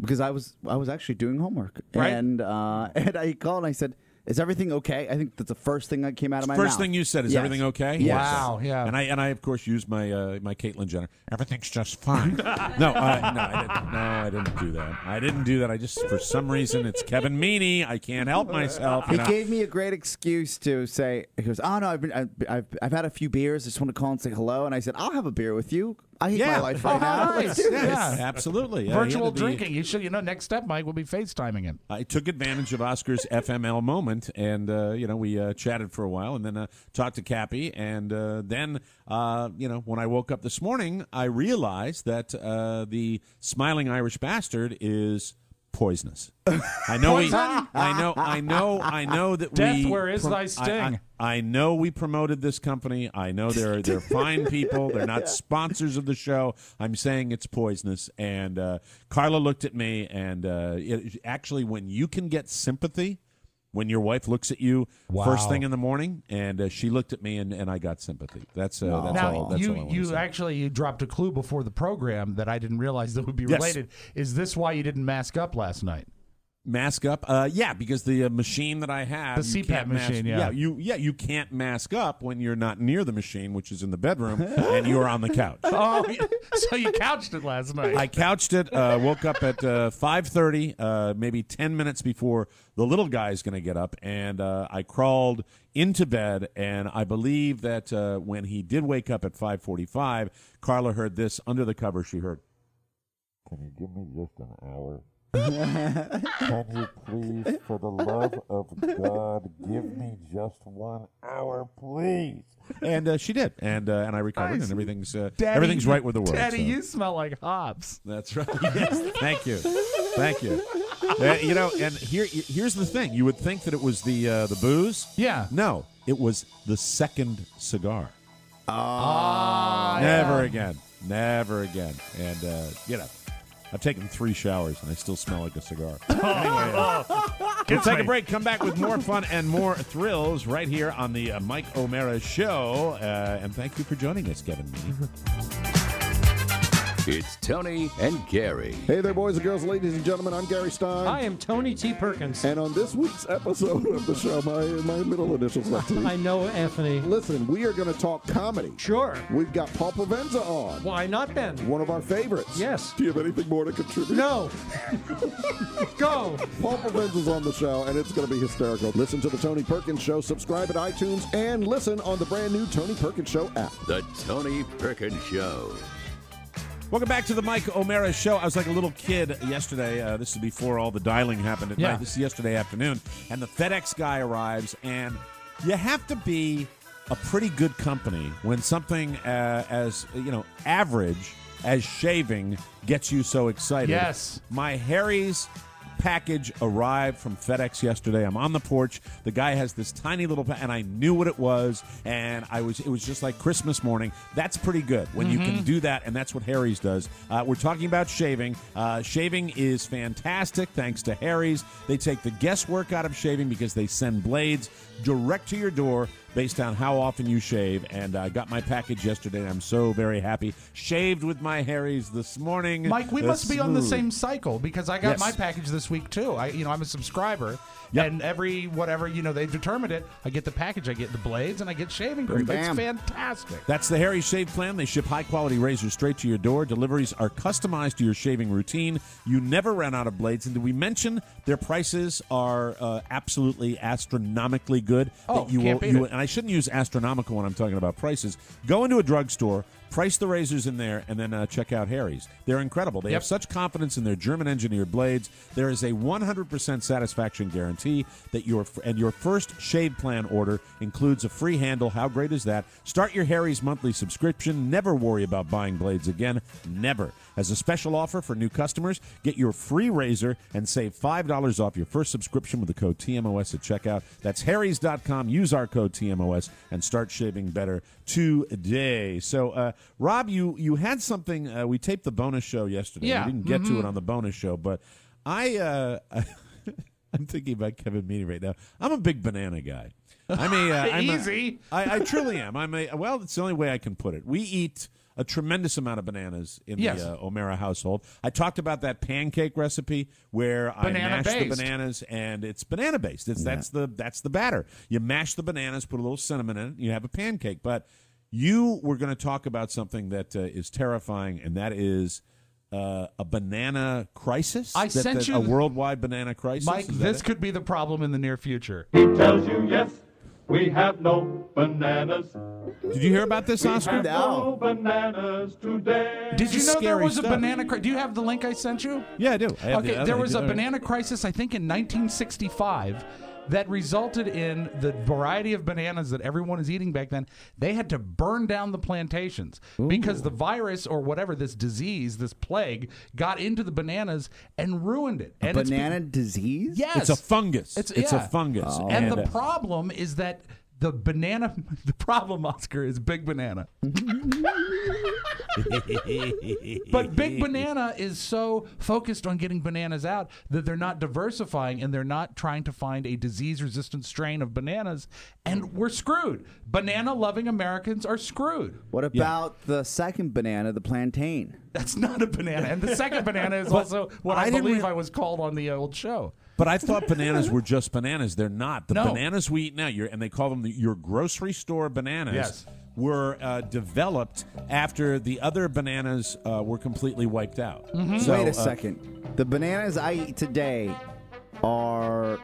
because I was I was actually doing homework, Right. and uh, and I called and I said, "Is everything okay?" I think that's the first thing that came out of my First mouth. thing you said is Yes. everything okay? Yes. Wow, yeah. And I and I of course used my uh, my Caitlyn Jenner. Everything's just fine. no, uh, no, I didn't. No, I didn't do that. I didn't do that. I just for some reason it's Kevin Meaney. I can't help myself. He You know? gave me a great excuse to say, he goes, "Oh no, I've been, I've, I've, I've had a few beers. I just want to call and say hello." And I said, "I'll have a beer with you. I hate Yeah. my life right Oh, now. nice. Let's do this." Yeah. Absolutely. Yeah, he Virtual had to be- drinking. You should. You know, next step, Mike, will be FaceTiming him. I took advantage of Oscar's F M L moment, and uh, you know we uh, chatted for a while, and then uh, talked to Cappy, and uh, then uh, you know when I woke up this morning, I realized that uh, the smiling Irish bastard is poisonous. I know we. I know. I know. I know that Death, we. where is thy I- sting? I, I know we promoted this company. I know they're they're fine people. They're not sponsors of the show. I'm saying it's poisonous. And uh, Carla looked at me, and uh, it, actually, when you can get sympathy, when your wife looks at you Wow. first thing in the morning, and uh, she looked at me, and, and I got sympathy. That's uh, that's Now, all. That's you all I wanna you say. actually you dropped a clue before the program that I didn't realize that would be Yes. related. Is this why you didn't mask up last night? Mask up, uh, yeah, because the uh, machine that I have, The you C PAP can't mask- machine, yeah. yeah, you yeah you can't mask up when you're not near the machine, which is in the bedroom, and you're on the couch. Oh, so you couched it last night. I couched it, uh, woke up at uh, five thirty, uh, maybe ten minutes before the little guy's going to get up, and uh, I crawled into bed, and I believe that uh, when he did wake up at five forty-five, Carla heard this under the cover. She heard, "Can you give me just an hour? Can you please, for the love of God, give me just one hour, please?" And uh, she did, and uh, and I recovered, Nice. and everything's uh, Daddy, everything's right with the world. Daddy, so. you smell like hops. That's right. Yes. Thank you. Thank you. Uh, you know, and here here's the thing. You would think that it was the uh, the booze. Yeah. No, it was the second cigar. Ah, Never yeah. again. Never again. And uh, you know, I've taken three showers and I still smell like a cigar. Anyway, uh, we'll take a break. Come back with more fun and more thrills right here on the uh, Mike O'Mara Show. Uh, and thank you for joining us, Kevin Meaney. It's Tony and Gary. Hey there, boys and girls, ladies and gentlemen. I'm Gary Stein. I am Tony T. Perkins. And on this week's episode of the show, my, my middle initials are T. I know, Anthony. Listen, we are going to talk comedy. Sure. We've got Paul Provenza on. Why not, Ben? One of our favorites. Yes. Do you have anything more to contribute? No. Go. Paul Provenza's on the show, and it's going to be hysterical. Listen to the Tony Perkins Show. Subscribe at iTunes, and listen on the brand new Tony Perkins Show app. The Tony Perkins Show. Welcome back to the Mike O'Mara Show. I was like a little kid yesterday. Uh, this is before all the dialing happened at Yeah. night. This is yesterday afternoon. And the FedEx guy arrives, and you have to be a pretty good company when something uh, as, you know, average as shaving gets you so excited. Yes. My Harry's package arrived from FedEx yesterday. I'm on the porch. The guy has this tiny little pa- and I knew what it was, and I was it was just like Christmas morning. That's pretty good when you can do that, and that's what Harry's does. Uh, we're talking about shaving. Uh, shaving is fantastic thanks to Harry's. They take the guesswork out of shaving because they send blades direct to your door based on how often you shave, and I got my package yesterday, and I'm so very happy. Shaved with my Harry's this morning. Mike, we Uh, must be on the smooth. same cycle because I got Yes. my package this week too. I, you know, I'm a subscriber, Yep. and every whatever you know they've determined it. I get the package, I get the blades, and I get shaving cream. It's Bam. fantastic. That's the Harry Shave Plan. They ship high-quality razors straight to your door. Deliveries are customized to your shaving routine. You never run out of blades. And did we mention their prices are uh, absolutely astronomically good? Oh, that you can't will, beat you, it. And I shouldn't use astronomical when I'm talking about prices. Go into a drugstore, price the razors in there, and then uh, check out Harry's. They're incredible. They Yep. have such confidence in their German-engineered blades. There is a one hundred percent satisfaction guarantee that your and your first shave plan order includes a free handle. How great is that? Start your Harry's monthly subscription. Never worry about buying blades again. Never. As a special offer for new customers, get your free razor and save five dollars off your first subscription with the code T M O S at checkout. That's harrys dot com. Use our code T M O S and start shaving better today. So, uh, Rob, you, you had something. Uh, we taped the bonus show yesterday. Yeah. We didn't get Mm-hmm. to it on the bonus show, but I, uh, I'm thinking about Kevin Meaney right now. I'm a big banana guy. I'm a, uh, I'm a- Easy. I, I truly am. I'm a well. It's the only way I can put it. We eat a tremendous amount of bananas in Yes. the uh, O'Mara household. I talked about that pancake recipe where I mash the Banana-based. bananas, and it's banana based. It's that's the that's the batter. You mash the bananas, put a little cinnamon in it, you have a pancake. But you were going to talk about something that uh, is terrifying, and that is uh, a banana crisis. I That- sent that- you a the- worldwide banana crisis. Mike, Is that this it? could be the problem in the near future. He tells you yes, we have no bananas. Did you hear about this, We Oscar? have no bananas today. Did you This is know there scary was a stuff. banana crisis? Do you have the link I sent you? Yeah, I do. I have Okay, the other there link. was a All right. banana crisis, I think, in nineteen sixty-five that resulted in the variety of bananas that everyone is eating back then. They had to burn down the plantations because the virus or whatever, this disease, this plague, got into the bananas and ruined it. A And it's be- banana disease? Yes. It's a fungus. It's, It's yeah. a fungus. Oh. And, And, the uh, problem is that the banana, the problem, Oscar, is Big Banana. But Big Banana is so focused on getting bananas out that they're not diversifying and they're not trying to find a disease-resistant strain of bananas, and we're screwed. Banana-loving Americans are screwed. What about the second banana, the plantain? That's not a banana. And the second banana is also what I, I didn't believe rea- I was called on the old show. But I thought bananas were just bananas. They're not. The No. bananas we eat now, your, and they call them the, your grocery store bananas, Yes. were uh, developed after the other bananas uh, were completely wiped out. So, Wait a uh, second. The bananas I eat today are.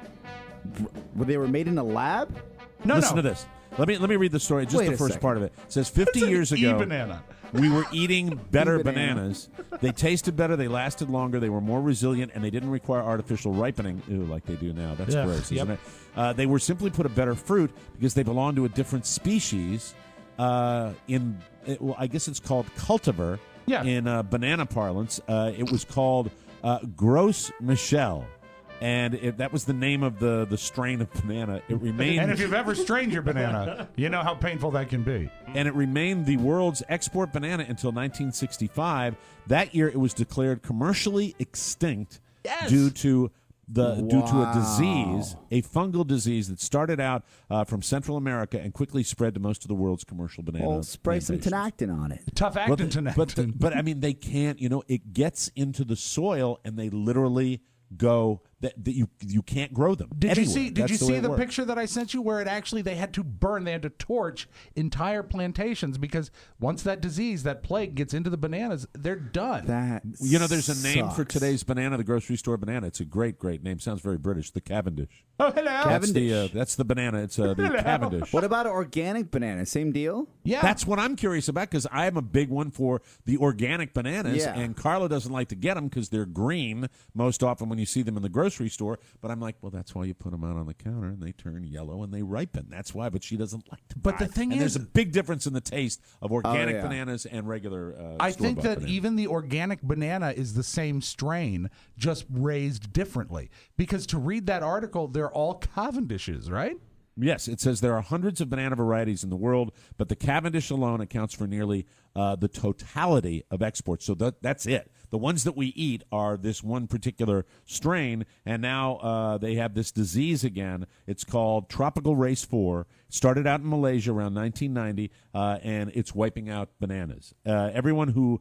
They were made in a lab? No, listen no. to this. Let me let me read the story. Just Wait the a first second. part of it. It says fifty That's an years ago, E-banana. we were eating better E-banana. bananas. They tasted better. They lasted longer. They were more resilient, and they didn't require artificial ripening, ooh, like they do now. That's Yeah. gross, Yep. isn't it? Uh, they were simply put a better fruit because they belong to a different species. Uh, in it, well, I guess it's called cultivar. Yeah. In uh, banana parlance, uh, it was called uh, Gros Michel. And it, that was the name of the, the strain of banana. It remained And if you've ever strained your banana, you know how painful that can be. and it remained the world's export banana until nineteen sixty-five. That year, it was declared commercially extinct Yes. due to the due to a Wow. disease, a fungal disease that started out uh, from Central America and quickly spread to most of the world's commercial banana. Well, spray some plantations. Tinactin on it. Tough Well, acting the- tonight. but the- but I mean, they can't. You know, it gets into the soil, and they literally go that, that you you can't grow them. Did you anywhere. see? Did That's you the way see it the works. picture that I sent you, where it actually they had to burn, they had to torch entire plantations because once that disease, that plague gets into the bananas, they're done. That You know, there's a name for sucks. today's banana, the grocery store banana. It's a great, great name. Sounds very British. The Cavendish. oh, hello. That's the uh, Cavendish. that's the banana. It's uh, the Hello. Cavendish. What about organic banana? Same deal? yeah, That's what I'm curious about because I am a big one for the organic bananas, Yeah. and Carla doesn't like to get them because they're green most often when you see them in the grocery store. But I'm like, well, that's why you put them out on the counter and they turn yellow and they ripen. That's why. But she doesn't like to. But buy. the thing and is- there's a big difference in the taste of organic yeah. bananas and regular. Uh, I think store-bought that bananas. even the organic banana is the same strain, just raised differently. Because to read that article, they're all Cavendishes, right? Yes, it says there are hundreds of banana varieties in the world, but the Cavendish alone accounts for nearly uh, the totality of exports. So that, that's it. The ones that we eat are this one particular strain, and now uh, they have this disease again. It's called Tropical Race four. It started out in Malaysia around nineteen ninety, uh, and it's wiping out bananas. Uh, everyone who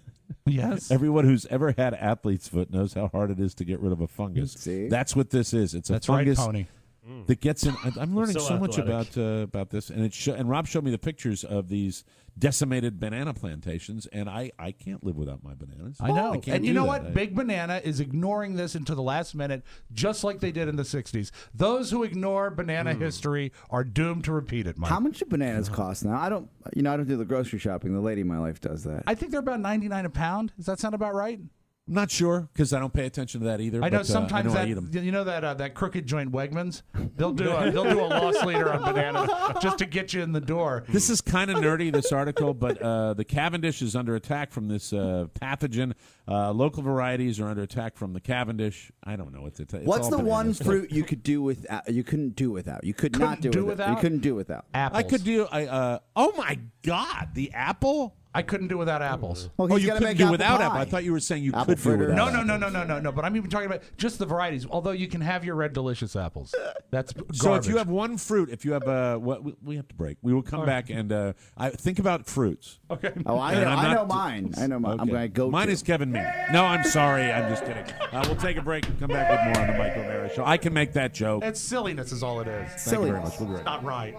Yes. everyone who's ever had athlete's foot knows how hard it is to get rid of a fungus. See? That's what this is. It's a That's right, fungus Pony. that gets in. I- I'm learning So so, much athletic. about uh, about this, and it sho- and Rob showed me the pictures of these decimated banana plantations, and I, I can't live without my bananas. I know. I can't And you do know that. what? I- Big Banana is ignoring this until the last minute, just like they did in the sixties. Those who ignore banana Hmm. history are doomed to repeat it, Mike. How much do bananas cost now? I don't, you know, I don't do the grocery shopping. The lady in my life does that. I think they're about ninety-nine a pound. Does that sound about right? I'm not sure because I don't pay attention to that either. I know but, uh, sometimes I know I eat 'em. that you know that uh, that crooked joint Wegmans, they'll do a, they'll do a loss leader on bananas just to get you in the door. This is kind of nerdy, this article, but uh, the Cavendish is under attack from this uh, pathogen. Uh, local varieties are under attack from the Cavendish. I don't know what to tell you. What's the one fruit you could do without? You couldn't do without. You could not do, do without. without? You couldn't do without. Apples. I could do. I uh, oh my God, the apple. I couldn't do without apples. Well, Oh, he's you gotta couldn't make do apple without pie. apple. I thought you were saying you Apple could do fritters. without. No, no, no, no, no, no, no. But I'm even talking about just the varieties. Although you can have your Red Delicious apples. That's garbage. So if you have one fruit, if you have uh, what we, we have to break. We will come back and uh, I think about fruits. Okay. Oh, I And know, I'm I not- know mine. I know mine. I'm Okay. going to go Mine to. is Kevin Mean. No, I'm sorry. I'm just kidding. Uh, we'll take a break and come back with more on the Mike O'Mara Show. I can make that joke. It's silliness is all it is. Thank you very much. We'll be right Not right.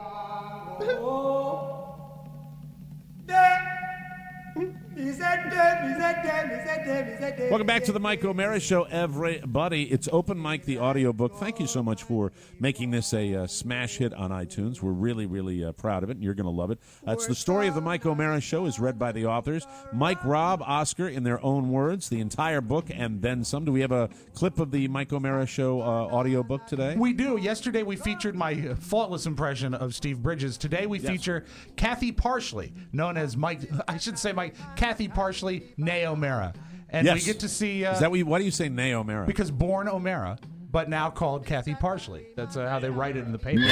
Welcome back to the Mike O'Mara Show, everybody. It's Open Mike, the audiobook. Thank you so much for making this a uh, smash hit on iTunes. We're really, really uh, proud of it, and you're going to love it. Uh, it's the story of the Mike O'Mara Show is read by the authors, Mike, Rob, Oscar, in their own words, the entire book, and then some. Do we have a clip of the Mike O'Mara Show uh, audiobook today? We do. Yesterday we featured my uh, faultless impression of Steve Bridges. Today we Yes. feature Kathy Parsley, known as Mike. I should say Mike Kathy Parsley, Nay O'Mara, and Yes. we get to see. Uh, Is that what you, why do you say Nay O'Mara? because born O'Mara, but now called Kathy Parsley. That's uh, how they write it in the paper.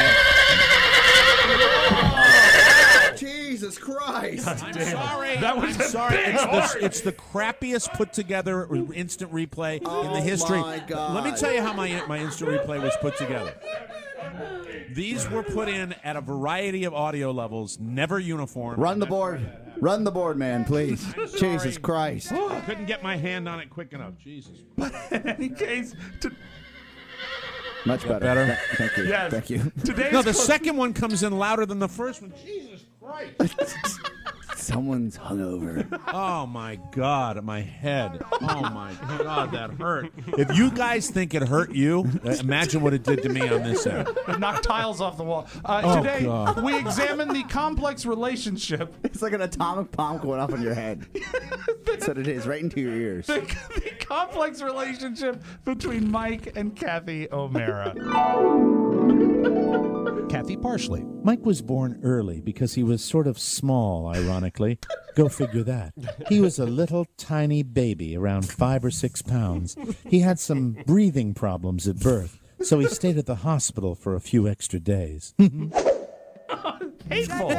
Jesus Christ. I'm sorry. That was I'm a sorry. big It's heart. the, it's the crappiest put together instant replay in Oh, the history. my God. Let me tell you how my my instant replay was put together. These were put in at a variety of audio levels, never uniform. Run the board. Run the board, man, please. Jesus Christ. I couldn't get my hand on it quick enough. Jesus. In any case, to, Much better. better? Th- Thank you. Yes. Thank you. today's No, the cl- second one comes in louder than the first one. Jesus Christ. Someone's hungover. Oh, my God, my head. Oh, my God, that hurt. If you guys think it hurt you, uh, imagine what it did to me on this end. knock tiles off the wall. Uh, Oh, today God. we examine the complex relationship. It's like an atomic bomb going off in your head. That's what it is, right into your ears. The, the complex relationship between Mike and Kathy O'Mara. Kathy Parsley. Mike was born early because he was sort of small, ironically. Go figure that. He was a little tiny baby, around five or six pounds. He had some breathing problems at birth, so he stayed at the hospital for a few extra days. Hateful.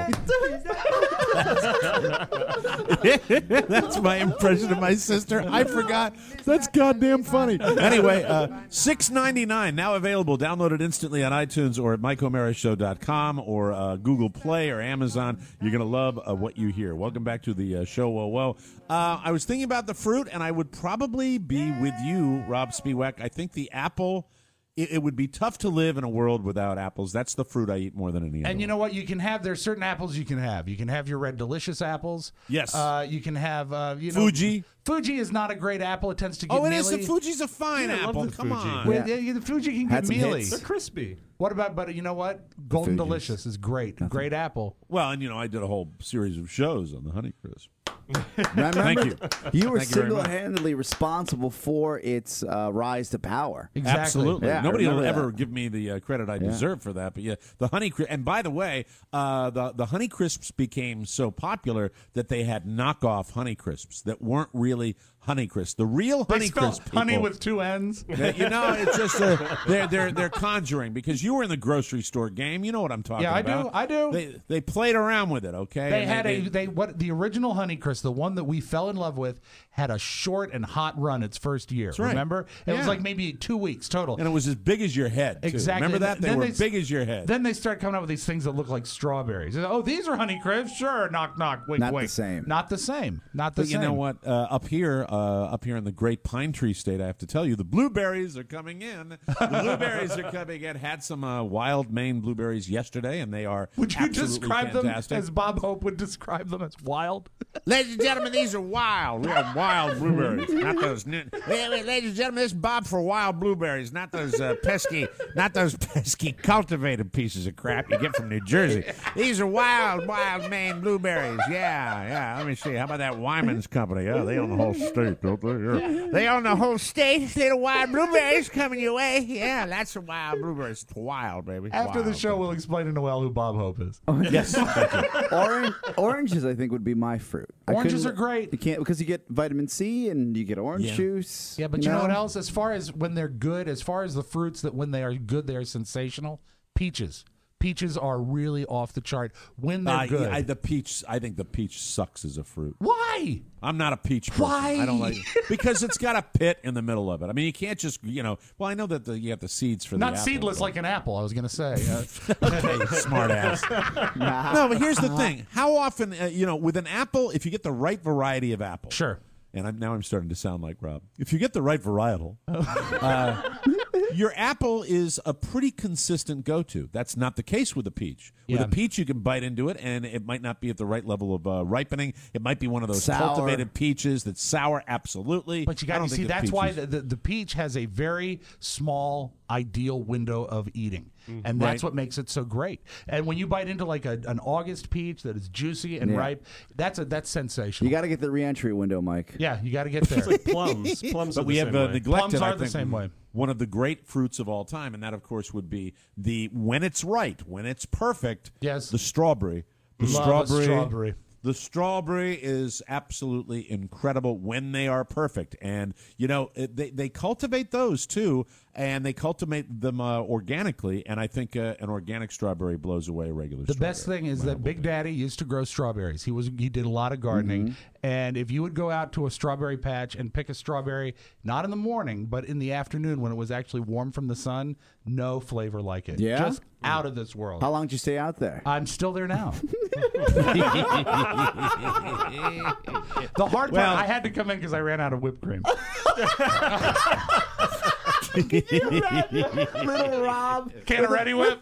That's my impression of my sister. I forgot. That's goddamn funny. Anyway, uh, six ninety-nine now available. Download it instantly on iTunes or at mike o'mara show dot com or uh, Google Play or Amazon. You're going to love uh, what you hear. Welcome back to the uh, show. Whoa, whoa. Uh, I was thinking about the fruit, and I would probably be with you, Rob Spiewak. I think the apple. It, it would be tough to live in a world without apples. That's the fruit I eat more than any other. And you know what? You can have, there's certain apples you can have. You can have your Red Delicious apples. Yes. Uh, you can have, uh, you know. Fuji. Fuji is not a great apple. It tends to get Oh, it mealy. is. The Fuji's a fine Yeah, I love apple. the Come Fuji. on. Well, yeah, the Fuji can Had get some mealy. hits. They're crispy. What about, but you know what? Golden Delicious is great. Great apple. Well, and you know, I did a whole series of shows on the Honeycrisp. Remember, Thank you. You were Thank you very much. single-handedly responsible for its uh, rise to power. Exactly. Absolutely. Yeah, I Nobody will remember ever that. give me the uh, credit I deserve for that. But yeah, the Honeycrisp. And by the way, uh, the the Honeycrisps became so popular that they had knockoff Honeycrisps that weren't really Honeycrisp. The real They spell Honeycrisp people, honey with two N's. Yeah, you know, it's just uh, they're they're they're conjuring because you were in the grocery store game. You know what I'm talking Yeah, I do. about. I do. They they played around with it. Okay, They And had a they what the original Honeycrisp, the one that we fell in love with, had a short and hot run its first year. right. Remember? It was Yeah. like maybe two weeks total. and it was as big as your head. Too. Exactly. Remember that? And They then were s- big as your head. Then they start coming up with these things that look like strawberries. Oh, these are Honeycrisp. Sure. Knock knock. Wink Not the wink. same. Not the same. Not the But same. you know what? Uh, up here, uh, up here in the Great Pine Tree State, I have to tell you, the blueberries are coming in. The blueberries are coming in. Had some uh, wild Maine blueberries yesterday, and they are Would you absolutely describe fantastic. them as Bob Hope would describe them as wild? Ladies and gentlemen, these are wild, real wild blueberries. Not those. New- wait, wait, ladies and gentlemen, this is Bob for wild blueberries, not those uh, pesky, not those pesky cultivated pieces of crap you get from New Jersey. These are wild, wild Maine blueberries. Yeah, yeah. Let me see. How about that Wyman's Company? Yeah, they own the whole state, don't they? Yeah. They own the whole state. Little wild blueberries coming your way. Yeah, that's a wild blueberries. It's wild, baby. After the Wild. show, we'll explain to Noel who Bob Hope is. Yes, thank you. Orange, oranges, I think, would be my fruit. I Oranges couldn't- are great. You can't because you get vitamin C and you get orange Yeah. juice. Yeah, but you know what else? As far as when they're good, as far as the fruits that when they are good, they are sensational. Peaches. peaches are really off the chart when they're Uh, good. yeah, I, the peach, I think the peach sucks as a fruit. Why? I'm not a peach person. Why? I don't like because it's got a pit in the middle of it. I mean, you can't just, you know. Well, I know that the, you have the seeds for the Not apple, seedless but- like an apple, I was going to say. Uh, Okay, smart ass. No, but here's the thing: how often, uh, you know, with an apple, if you get the right variety of apple, sure. And I'm, now I'm starting to sound like Rob. If you get the right varietal, uh, your apple is a pretty consistent go-to. That's not the case with a peach. With Yeah. a peach, you can bite into it, and it might not be at the right level of uh, ripening. It might be one of those Sour. cultivated peaches that's sour, absolutely. But you I got don't to think see the that's peach why is- the, the, the peach has a very small ideal window of eating. And that's Right. what makes it so great. And when you bite into like a, an August peach that is juicy and Yeah. ripe, that's a that's sensational. You got to get the reentry window, Mike. Yeah, you got to get there. It's like plums. Plums But are we the have same uh, way. neglected, Plums are I the think, same way. one of the great fruits of all time, and that, of course, would be the when it's right, when it's perfect. Yes. the strawberry. The Love a strawberry. strawberry. The strawberry is absolutely incredible when they are perfect, and you know it- they they cultivate those too, and they cultivate them uh, organically. And I think uh, an organic strawberry blows away a regular. The strawberry. best thing is that Big Daddy used to grow strawberries. He was he did a lot of gardening, Mm-hmm. and if you would go out to a strawberry patch and pick a strawberry, not in the morning but in the afternoon when it was actually warm from the sun, no flavor like it. Yeah? Just out of this world. How long did you stay out there? I'm still there now. The hard part, Well- I had to come in because I ran out of whipped cream. Little Rob. Can a ready whip?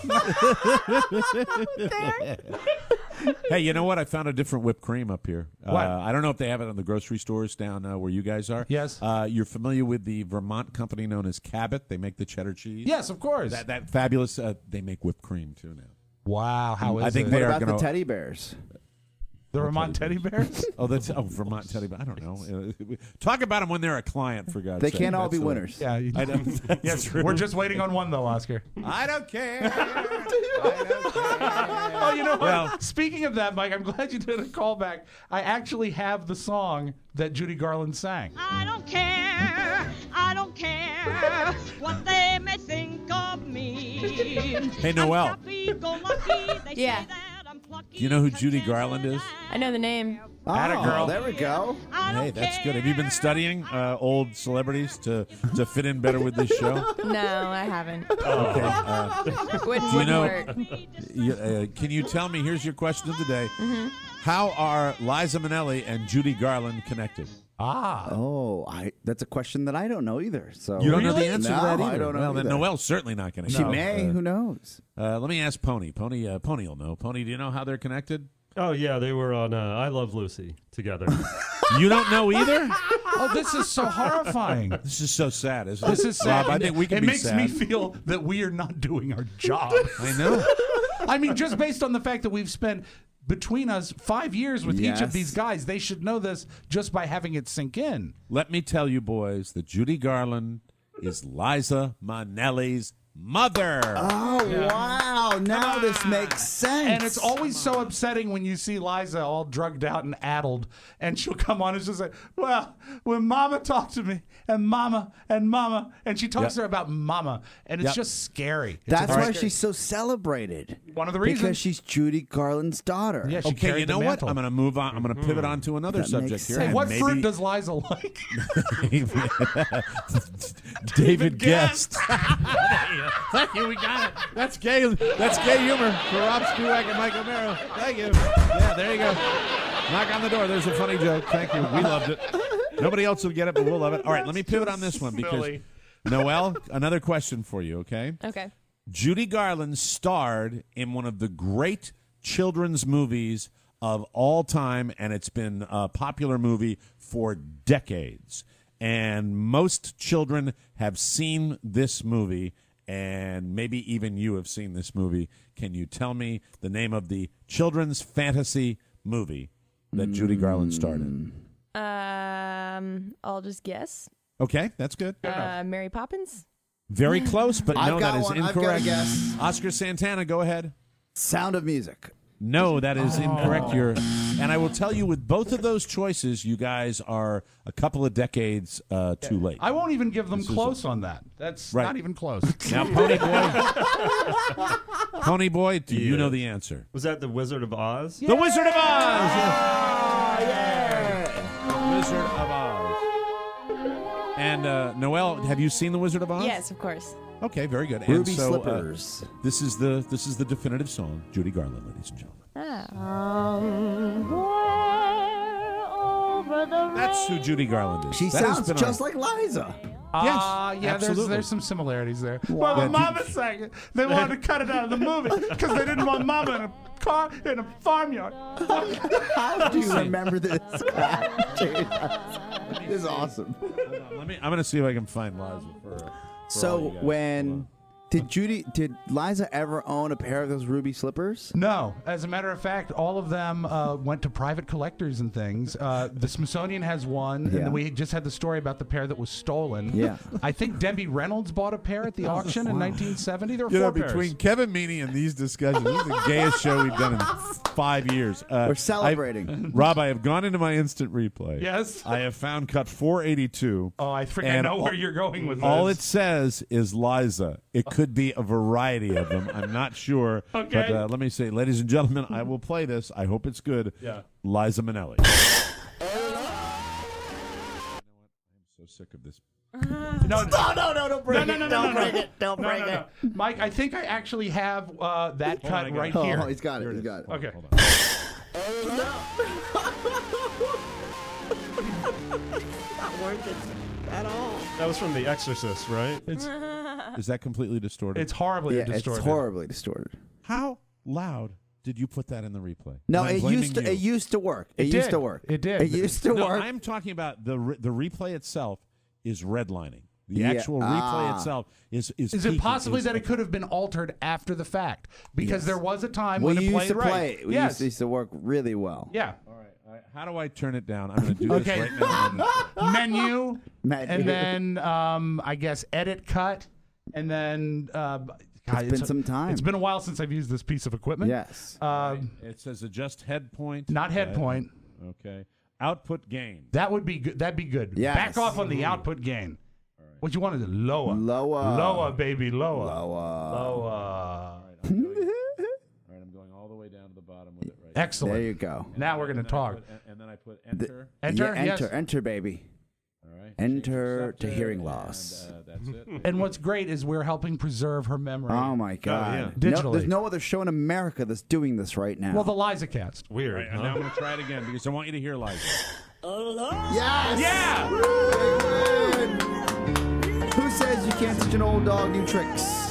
Hey, you know what? I found a different whipped cream up here. What? Uh, I don't know if they have it in the grocery stores down uh, where you guys are. Yes. Uh, you're familiar with the Vermont company known as Cabot? They make the cheddar cheese. Yes, of course. That, that fabulous. Uh, they make whipped cream too now. Wow, how is I think it? they What are about gonna- the teddy bears? The Vermont teddy bears? Oh, that's oh Vermont teddy bear. I don't know. Uh, talk about them when they're a client, for God's They sake. can't all That's be the- winners. Yeah, you, I don't, that's yes, true. we're just waiting on one though, Oscar. I don't care. I don't care. Oh, you know what? Well- Speaking of that, Mike, I'm glad you did a callback. I actually have the song that Judy Garland sang. I don't care, I don't care what they may think of me. Hey, Noel. I'm happy-go-lucky, they Yeah. say that I'm plucky, Do you know who Judy Garland is? I know the name. Oh, girl. there we go. I don't Hey, that's good. Have you been care. studying uh, old celebrities to, to fit in better with this show? No, I haven't. Okay. Uh, Wouldn't, do you know? work. you, uh, can you tell me? Here's your question of the day. Mm-hmm. How are Liza Minnelli and Judy Garland connected? Ah. Oh, I that's a question that I don't know either. So You don't know the Really? answer no, to that either. I don't know well, then either. Noel's certainly not going to. She may. Who knows? Uh, let me ask Pony. Pony. Uh, Pony will know. Pony, do you know how they're connected? Oh yeah, they were on uh, I Love Lucy together. You don't know either? Oh, this is so horrifying. This is so sad, isn't it? This is sad. Rob, I think we can it be makes sad. me feel that we are not doing our job. I know. I mean, just based on the fact that we've spent between us five years with each of Yes. these guys, they should know this just by having it sink in. Let me tell you, boys, that Judy Garland is Liza Minnelli's mother. Oh wow! Now this makes sense. And it's always so upsetting when you see Liza all drugged out and addled, and she'll come on and she'll say, "Well, when Mama talked to me, and Mama, and Mama," and she talks Yep. to her about Mama, and it's Yep. just scary. It's That's a- why she's so celebrated. One of the Because reasons. she's Judy Garland's daughter. Yeah, she Okay, carried you the know what? mantle. I'm going to move on. I'm going to pivot on to another That subject makes here. sense. Hey, and what maybe fruit does Liza like? David Guest. Thank you. We got it. That's gay. That's gay humor for Rob Spewak and Mike O'Mara. Thank you. Yeah, there you go. Knock on the door. There's a funny joke. Thank you. We loved it. Nobody else will get it, but we'll love it. All right, let me pivot on this one because silly. Noel, another question for you. Okay. Okay. Judy Garland starred in one of the great children's movies of all time, and it's been a popular movie for decades. And most children have seen this movie, and maybe even you have seen this movie. Can you tell me the name of the children's fantasy movie that Judy Garland starred in? Um, I'll just guess. Okay, that's good. Uh, Mary Poppins. Very close, but I've no, got that is one. I've got a incorrect. guess. Oscar Santana, go ahead. Sound of Music. No, that is Oh. incorrect. You're, and I will tell you, with both of those choices, you guys are a couple of decades uh, too late. I won't even give them This is- close on that. That's Right. not even close. Now, Pony Boy, Tony Boy, do you Yeah. know the answer? Was that the Wizard of Oz? The Wizard of Oz! Yes. yeah. The Wizard of Oz. And uh, Noelle, have you seen The Wizard of Oz? Yes, of course. Okay, very good. Ruby and so, uh, Slippers. this is the this is the definitive song. Judy Garland, ladies and gentlemen. That's who Judy Garland is. She That has sounds been just on- like Liza. Ah, yeah, there's, absolutely. there's some similarities there. Wow. Well, the Yeah, mama sang it. They wanted to cut it out of the movie because they didn't want mama in a car in a farmyard. How do you remember this? This is awesome. Hold on, let me. I'm going to see if I can find Liza for. for all So you guys. Hold when on. did Judy did Liza ever own a pair of those ruby slippers? No, as a matter of fact, all of them uh, went to private collectors and things. Uh, the Smithsonian has one, and Yeah. then we just had the story about the pair that was stolen. Yeah. I think Debbie Reynolds bought a pair at the auction in nineteen seventy. There were You know, four pairs. between Kevin Meaney and these discussions, this is the gayest show we've done in five years. Uh, We're celebrating. I've- Rob, I have gone into my instant replay. Yes. I have found cut four eighty-two. Oh, I think I and know all- where you're going with All this. it says is Liza. It could be a variety of them. I'm not sure. Okay. But uh, let me say, ladies and gentlemen, I will play this. I hope it's good. Yeah. Liza Minnelli. You know what? I'm so sick of this. No, No, no, no, don't break no, it. no, no, Don't no, break no. it. Don't No, break no, it. no. Mike, I think I actually have uh, that Hold on, I cut got right it. Oh, here. he's got it. Here it He's is. got it. Hold on, Okay. hold on. Not working at all. That was from The Exorcist, right? It's Is that completely distorted? it's horribly Yeah, distorted. it's horribly distorted. How loud did you put that in the replay? No, Am I it blaming used to. you? It used to work. It, It used did. to work. It did. It used to no, work. I'm talking about the re- the replay itself is redlining. The Yeah. actual replay Ah. itself is is. Is it peaking. possibly Is- that it could have been altered after the fact? Because Yes. there was a time we when it used played to right. play it. We yes. used, to, used to work really well. Yeah. All right, all right. How do I turn it down? I'm going to do this Okay. right now. Menu, Menu. and then um, I guess edit cut, and then uh, God, It's been some time. It's been a while since I've used this piece of equipment. Yes. Um, It says adjust head point. Not head Yeah. point. Okay. Output gain. That would be good. That'd be good. Yes. Back off on the output gain. What you wanted? Lower. Lower. Lower, baby. Lower. Lower. Lower. All right, I'm going, all right, I'm going all the way down to the bottom with it right now. Excellent. There you go. Now we're And going to then I talk. put- and then I put enter. Enter. Yeah, enter. Yes. Enter, baby. All right. Enter Change to subject, hearing and, loss. uh, that's it. And what's great is we're helping preserve her memory. Oh my God! yeah. No, Digitally. there's no other show in America that's doing this right now. Well, the Liza cast. Weird. All right, and huh? now I'm going to try it again because I want you to hear Liza. yes. Yeah. Who says you can't teach an old dog new tricks?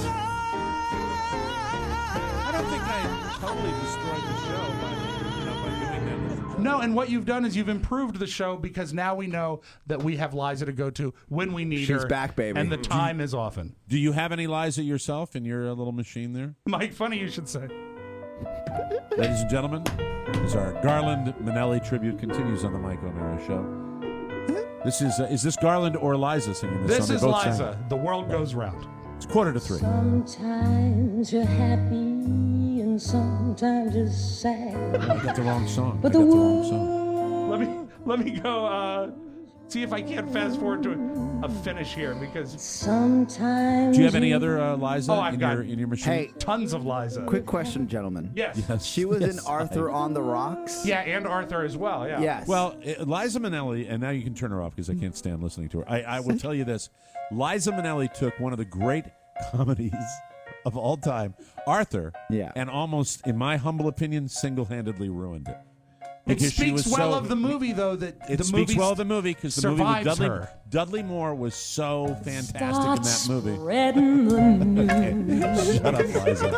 I don't think I totally destroyed the show by, you know, by doing that. Listen to No, and what you've done is you've improved the show because now we know that we have Liza to go to when we need her. She's back, baby. And the time is often. Do you have any Liza yourself in your uh, little machine there? Mike, funny you should say. Ladies and gentlemen, as our Garland Minnelli tribute continues on the Mike O'Mara Show. This is uh, is this Garland or Liza singing this? This song? is They both sang Liza. it. The world goes round. It's quarter to three. Sometimes you're happy and sometimes you're sad. I got the wrong song. But I the got the wrong song. Let me let me go uh, see if I can't fast forward to a finish here because Sometimes. Do you have any other uh, Liza Oh, I've in got- your in your machine? Hey, tons of Liza. quick question, gentlemen. Yes. Yes. She was Yes, in Arthur I- on the Rocks. Yeah, and Arthur as well. Yeah. Yes. Well, uh, Liza Minnelli, and now you can turn her off because I can't stand listening to her. I, I will tell you this: Liza Minnelli took one of the great comedies of all time, Arthur, Yeah. and almost, in my humble opinion, single-handedly ruined it. It Because she speaks was well so- of the movie, though. That It the speaks movie well of the movie because the movie with survives Dudley, her. Dudley Moore was so fantastic in Start that movie. spreading the news. Shut up, Liza.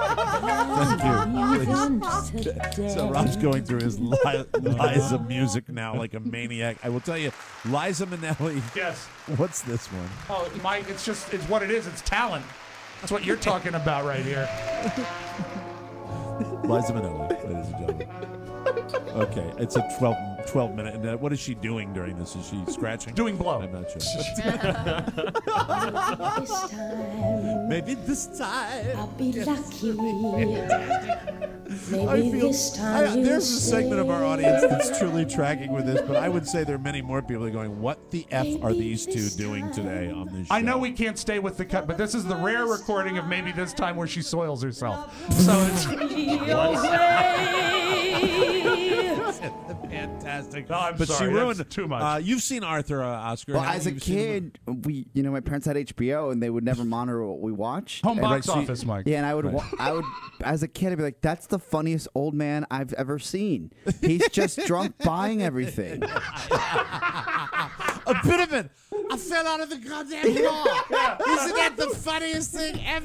Thank you. Please. So Rob's going through his Li- Liza music now like a maniac. I will tell you, Liza Minnelli. Yes. What's this one? Oh, Mike, it's just it's what it is. It's talent. That's what you're talking about right here. Liza Minnelli, ladies and gentlemen. Okay, it's a twelve, twelve minute. And uh, what is she doing during this? Is she scratching? Doing blow. I'm not sure. This time Maybe this time. I'll be lucky. Maybe I feel, this time I, you'll there's a segment of our stay. audience that's truly tracking with this, but I would say there are many more people going, what the F are these two doing today on this show? I know we can't stay with the cut, but this is the rare recording of maybe this time where she soils herself. So it's fantastic. No, I'm but sorry, she ruined that's too much. Uh, you've seen Arthur, uh, Oscar. Well, How- as a you've seen the kid, we you know my parents had H B O and they would never monitor what we watched. Home And- box office, Mike. Yeah, and I would Right. wa- I would as a kid I'd be like, that's the funniest old man I've ever seen. He's just drunk buying everything. A bit of it. I fell out of the goddamn floor. Isn't that the funniest thing ever?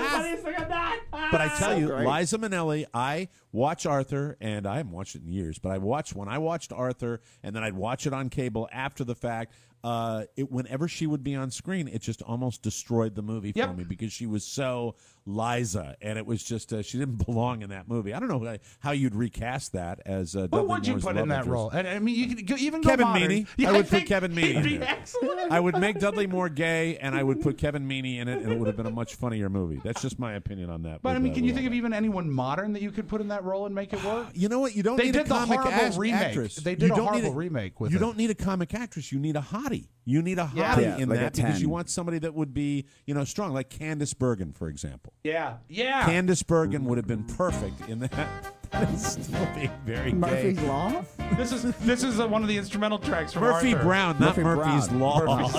But I tell So you, great. Liza Minnelli, I watch Arthur, and I haven't watched it in years, but I watched when I watched Arthur, and then I'd watch it on cable after the fact. Uh, it whenever she would be on screen, it just almost destroyed the movie for Yep. me because she was so Liza, and it was just uh, she didn't belong in that movie. I don't know how you'd recast that as uh, Who Dudley would you Moore's put love in that interest. role? And I mean, you could go, even go Kevin modern. Meaney. Yeah, I would think put Kevin Meaney he'd in be it. excellent. I would make Dudley Moore gay, and I would put Kevin Meaney in it, and it would have been a much funnier movie. That's just my opinion on that. But I with, mean, uh, can you with think all of even anyone modern that you could put in that role and make it work? You know what? You don't They need did a the comic horrible act- remake. actress. They did you a don't need horrible remake with You it. don't need a comic actress. You need a hottie. You need a hottie Yeah. Yeah, in like a that because ten. you want somebody that would be, you know, strong, like Candice Bergen, for example. Yeah, yeah. Candice Bergen would have been perfect in that. That is still being very Murphy's gay. Law? This is this is uh, one of the instrumental tracks from Murphy Arthur. Brown, not Murphy Murphy's Brown. Law. Murphy's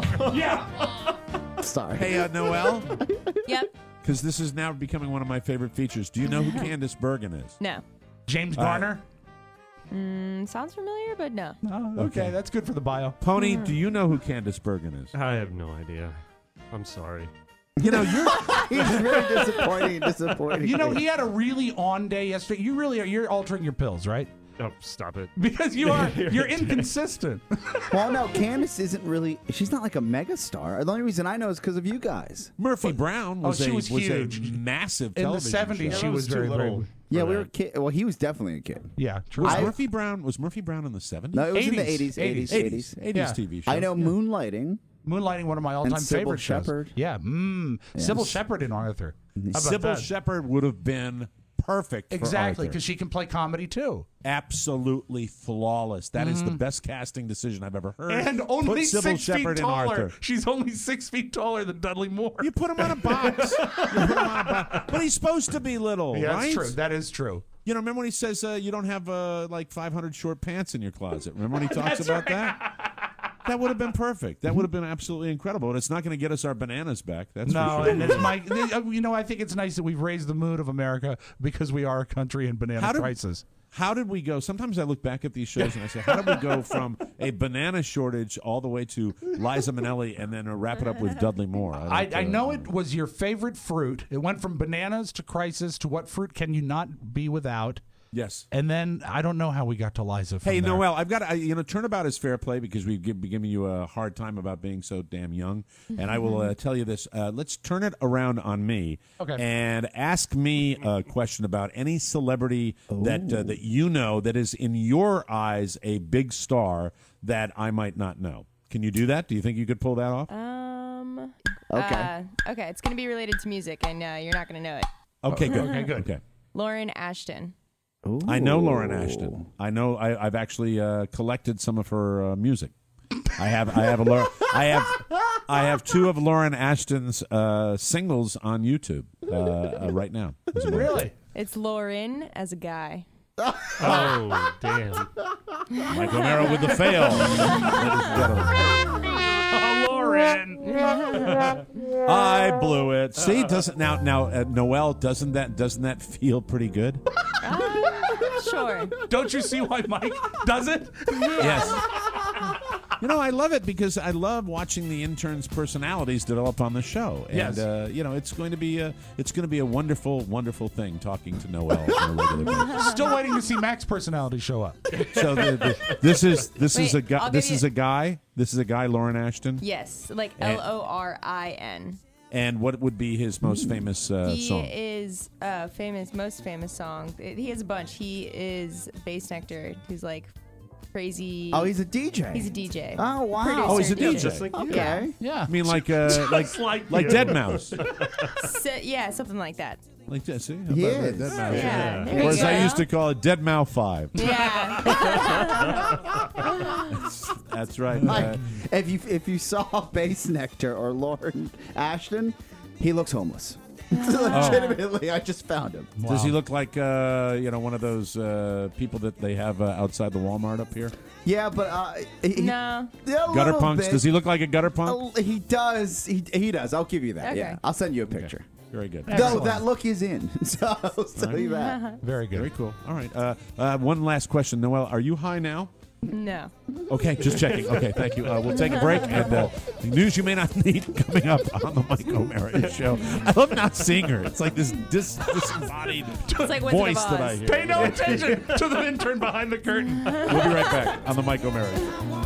Yeah. Sorry. Hey, uh, Noelle, Yep. because this is now becoming one of my favorite features. Do you know who Candice Bergen is? No. James All right. Garner. Mm, sounds familiar, but no. Oh, okay. Okay. that's good for the bio. Pony, do you know who Candice Bergen is? I have no idea. I'm sorry. You know, you're He's really disappointing. Disappointing. You know, he had a really on day yesterday. You really are. You're altering your pills, right? Oh, stop it. Because you are. You're inconsistent. Well, no, Candace isn't really. She's not like a megastar. The only reason I know is because of you guys. Murphy Brown was, Oh, she a, was was a huge. massive In the television seventies, show. she That was was too very, very. little. Yeah, for we that. were kid. Well, he was definitely a kid. Yeah, true. Was I- Murphy Brown was Murphy Brown in the seventies? No, it was in the eighties, eighties, eighties, eighties. eighties. eighties Yeah. T V show. I know Moonlighting. Moonlighting, one of my all-time Sybil favorite shows. Shepherd. Yeah, mm. Yes. Sybil Shepherd in Arthur. How about Sybil that? Shepherd would have been perfect for Exactly, Arthur. because she can play comedy too. Absolutely flawless. That is the best casting decision I've ever heard. And only Put Sybil six Shepherd feet in taller. Arthur. She's only six feet taller than Dudley Moore. You put him on a box. You put him on a box. But he's supposed to be little, Yeah, right? that's true. That is true. You know, remember when he says uh, you don't have uh, like five hundred short pants in your closet? Remember when he talks That's about right. that? That would have been perfect. That would have been absolutely incredible. And it's not going to get us our bananas back. That's No, for sure. and it's my. You know, I think it's nice that we've raised the mood of America because we are a country in banana How did- crisis. How did we go? Sometimes I look back at these shows and I say, how did we go from a banana shortage all the way to Liza Minnelli and then uh, wrap it up with Dudley Moore? I, don't, I uh, know it was your favorite fruit. It went from bananas to crisis to what fruit can you not be without? Yes. And then I don't know how we got to Liza. From Hey, there. Noel, I've got to, you know, turnabout is fair play because we've give, been giving you a hard time about being so damn young. And I will uh, tell you this. Uh, let's turn it around on me. Okay. And ask me a question about any celebrity that uh, that you know that is, in your eyes, a big star that I might not know. Can you do that? Do you think you could pull that off? Um. Okay. Uh, okay, it's going to be related to music, and uh, you're not going to know it. Okay, good. Okay, good. Okay. Lauren Ashton. I know Lauren Ashton. I know. I, I've actually uh, collected some of her uh, music. I have. I have a. Laura, I have. I have two of Lauren Ashton's uh, singles on YouTube uh, uh, right now. as a matter of Really? fact. It's Lauren as a guy. Oh, damn. Mike O'Mara with the fail. Ladies and gentlemen. Oh, Lauren. I blew it. See, doesn't now now uh, Noel doesn't that doesn't that feel pretty good? Uh, sure. Don't you see why Mike does it? Yes. You know, I love it because I love watching the interns' personalities develop on the show, and Yes. uh, you know, it's going to be a it's going to be a wonderful, wonderful thing talking to Noel on a regular basis. Still waiting to see Mac's personality show up. So the, the, this is this is Wait, a guy. I'll This give is you- a guy. This is a guy, Lauren Ashton. Yes, like And- L O R I N. And what would be his most famous uh, He song? is uh, famous, most famous song. He has a bunch. He is bass nectar, who's like crazy. Oh, he's a D J. He's a D J. Oh, wow. Producer, Oh, he's a D J. Just like you. Okay. Yeah. I mean, like uh, like like like you. Dead Mouse. So, yeah, something like that. Like that, see? How He about that? is. Dead Oh, Mouse, yeah. There you Or as I go. used to call it, Dead Mouse five. Yeah. that's, that's right. Mike, Uh, if you if you saw Bass Nectar or Lauren Ashton, he looks homeless. Legitimately, I just found him. Does he look like uh, you know one of those uh, people that they have uh, outside the Walmart up here? Yeah, but uh, he, No. yeah, a Gutter little punks? bit. Does he look like a gutter punk? Uh, he does. He he does. I'll give you that. Okay. Yeah, I'll send you a picture. Very good. Though that look is in, so I'll tell you that. Very good. Very cool. All right. Uh, uh, one last question, Noel. Are you high now? No. Okay, just checking. Okay, thank you. Uh, we'll take a break. And uh, news you may not need coming up on the Mike O'Mara Show. I love not seeing her. It's like this dis- disembodied It's like Wizard of voice Oz. that I hear. Pay no attention to the intern behind the curtain. We'll be right back on the Mike O'Mara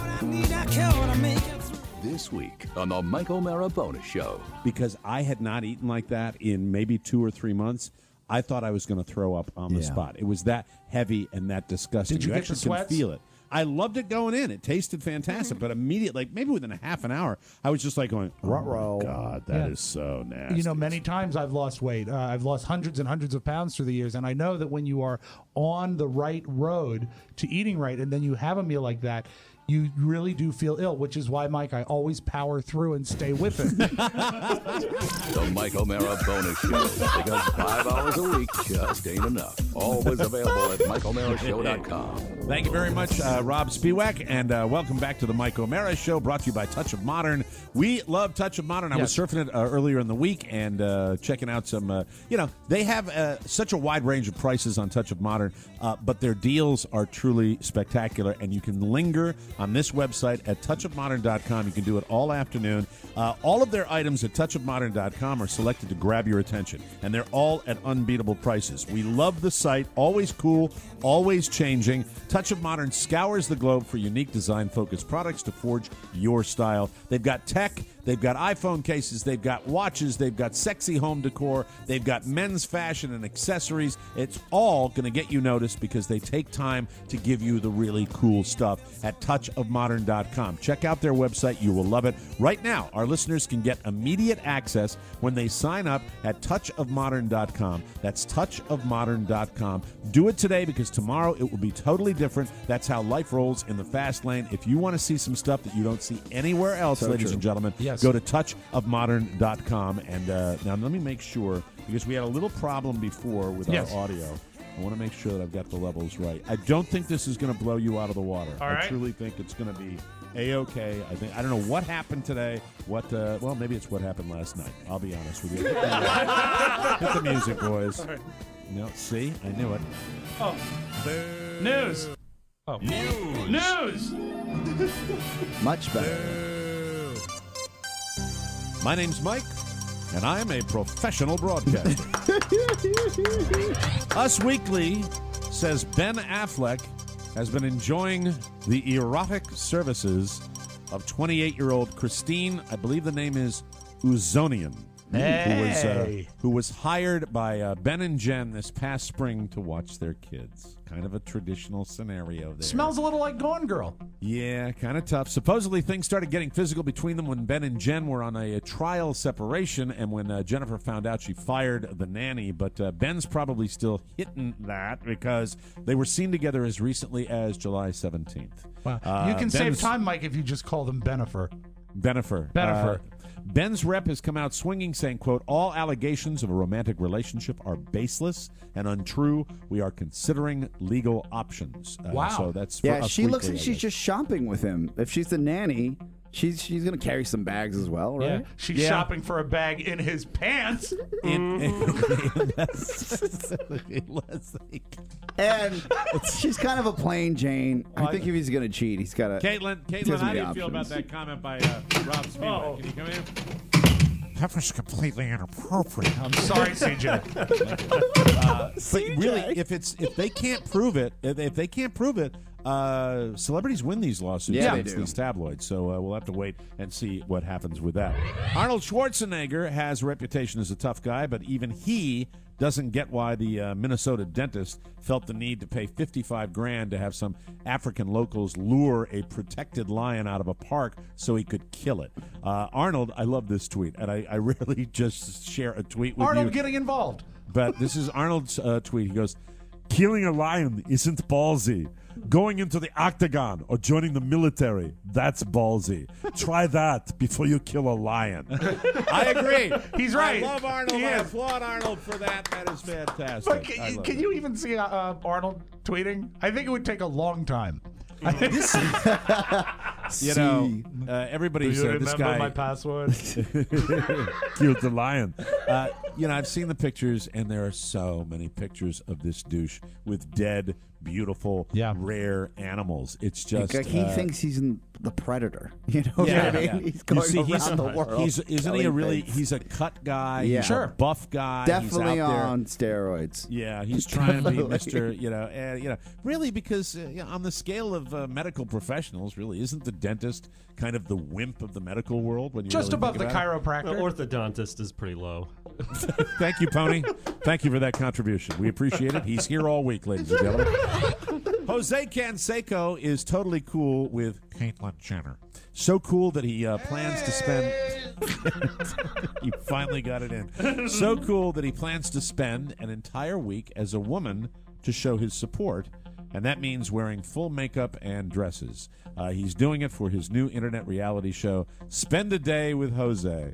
Show. This week on the Mike O'Mara Bonus Show. Because I had not eaten like that in maybe two or three months, I thought I was going to throw up on the Yeah. spot. It was that heavy and that disgusting. Did you get the actually sweats? can feel it. I loved it going in. It tasted fantastic, but immediately, like maybe within a half an hour, I was just like going, "Oh my god, that is Yeah. so nasty." You know, many times I've lost weight. Uh, I've lost hundreds and hundreds of pounds through the years, and I know that when you are on the right road to eating right, and then you have a meal like that, you really do feel ill, which is why, Mike, I always power through and stay with it. The Mike O'Mara Bonus Show. Because five hours a week just ain't enough. Always available at Mike O'Mara Show dot com. Thank you very much, uh, Rob Spiewak, and uh, welcome back to the Mike O'Mara Show, brought to you by Touch of Modern. We love Touch of Modern. I was Yes. surfing it uh, earlier in the week and uh, checking out some, uh, you know, they have uh, such a wide range of prices on Touch of Modern, uh, but their deals are truly spectacular, and you can linger on this website at touch of modern dot com. You can do it all afternoon. Uh, all of their items at touch of modern dot com are selected to grab your attention, and they're all at unbeatable prices. We love the site. Always cool, always changing. Touch of Modern scours the globe for unique design-focused products to forge your style. They've got tech. They've got iPhone cases. They've got watches. They've got sexy home decor. They've got men's fashion and accessories. It's all going to get you noticed because they take time to give you the really cool stuff at touch of modern dot com. Check out their website. You will love it. Right now, our listeners can get immediate access when they sign up at touch of modern dot com. That's touch of modern dot com. Do it today because tomorrow it will be totally different. That's how life rolls in the fast lane. If you want to see some stuff that you don't see anywhere else, So ladies true. and gentlemen, Yes. go to touch of modern dot com. And uh, now let me make sure, because we had a little problem before with Yes. our audio. I want to make sure that I've got the levels right. I don't think this is going to blow you out of the water. All I right. truly think it's going to be A-okay. I think I don't know what happened today. What? Uh, well, maybe it's what happened last night. I'll be honest with you. Hit the, hit the music, boys. right. No, see, I knew it. Oh, news. Oh, News. news. Much better. My name's Mike, and I am a professional broadcaster. Us Weekly says Ben Affleck has been enjoying the erotic services of twenty-eight-year-old Christine, I believe the name is Uzonian, who was uh, Hey. who was hired by uh, Ben and Jen this past spring to watch their kids. Kind of a traditional scenario there. Smells a little like Gone Girl. Yeah, kind of tough. Supposedly, things started getting physical between them when Ben and Jen were on a, a trial separation, and when uh, Jennifer found out, she fired the nanny. But uh, Ben's probably still hitting that because they were seen together as recently as July seventeenth. Wow. Uh, you can save Ben's- time, Mike, if you just call them Benifer. Benifer. Benifer. Uh, Ben's rep has come out swinging, saying, quote, all allegations of a romantic relationship are baseless and untrue. We are considering legal options. Uh, Wow. So that's for Yeah, Us she looks Weekly, like I she's guess. just shopping with him. If she's the nanny, she's she's gonna carry some bags as well, right? Yeah. She's Yeah. shopping for a bag in his pants. In, in, And she's kind of a plain Jane. I Well, think if he's gonna cheat, he's got to. Caitlin, Caitlin, how do you feel about that comment by uh, Rob Spiewak? Oh. Can you come in? That was completely inappropriate. I'm sorry, C J. Uh, but really, if it's if they can't prove it, if, if they can't prove it, uh, celebrities win these lawsuits Yeah, they against do. these tabloids. So uh, we'll have to wait and see what happens with that. Arnold Schwarzenegger has a reputation as a tough guy, but even he doesn't get why the uh, Minnesota dentist felt the need to pay fifty-five grand to have some African locals lure a protected lion out of a park so he could kill it. Uh, Arnold, I love this tweet, and I, I rarely just share a tweet with Arnold you. getting involved. But this is Arnold's uh, tweet. He goes, "Killing a lion isn't ballsy. Going into the octagon or joining the military, that's ballsy. Try that before you kill a lion." I agree. He's right. I love Arnold. He I is. applaud Arnold for that. That is fantastic. But I can, love can it. you even see uh, uh, Arnold tweeting? I think it would take a long time. This, you know, uh, everybody Do you said this remember guy my password? killed the lion. Uh, you know, I've seen the pictures, and there are so many pictures of this douche with dead, beautiful, rare animals. It's just Like, he uh, thinks he's in The Predator. You know yeah, what I mean? yeah. He's You going see, around he's, the world. He's, isn't he a killing really? things. He's a cut guy. Yeah. He's Sure. a buff guy. Definitely he's out there. on steroids. Yeah, he's trying to be Definitely. Mister You know, uh, you know, really because uh, you know, on the scale of uh, medical professionals, really isn't the dentist kind of the wimp of the medical world? When you Just really above think the about it? chiropractor. The orthodontist is pretty low. Thank you, Pony. Thank you for that contribution. We appreciate it. He's here all week, ladies and gentlemen. Jose Canseco is totally cool with Caitlyn Jenner. So cool that he uh, plans to spend. You finally got it in. So cool that he plans to spend an entire week as a woman to show his support, and that means wearing full makeup and dresses. Uh, he's doing it for his new internet reality show, Spend a Day with Jose.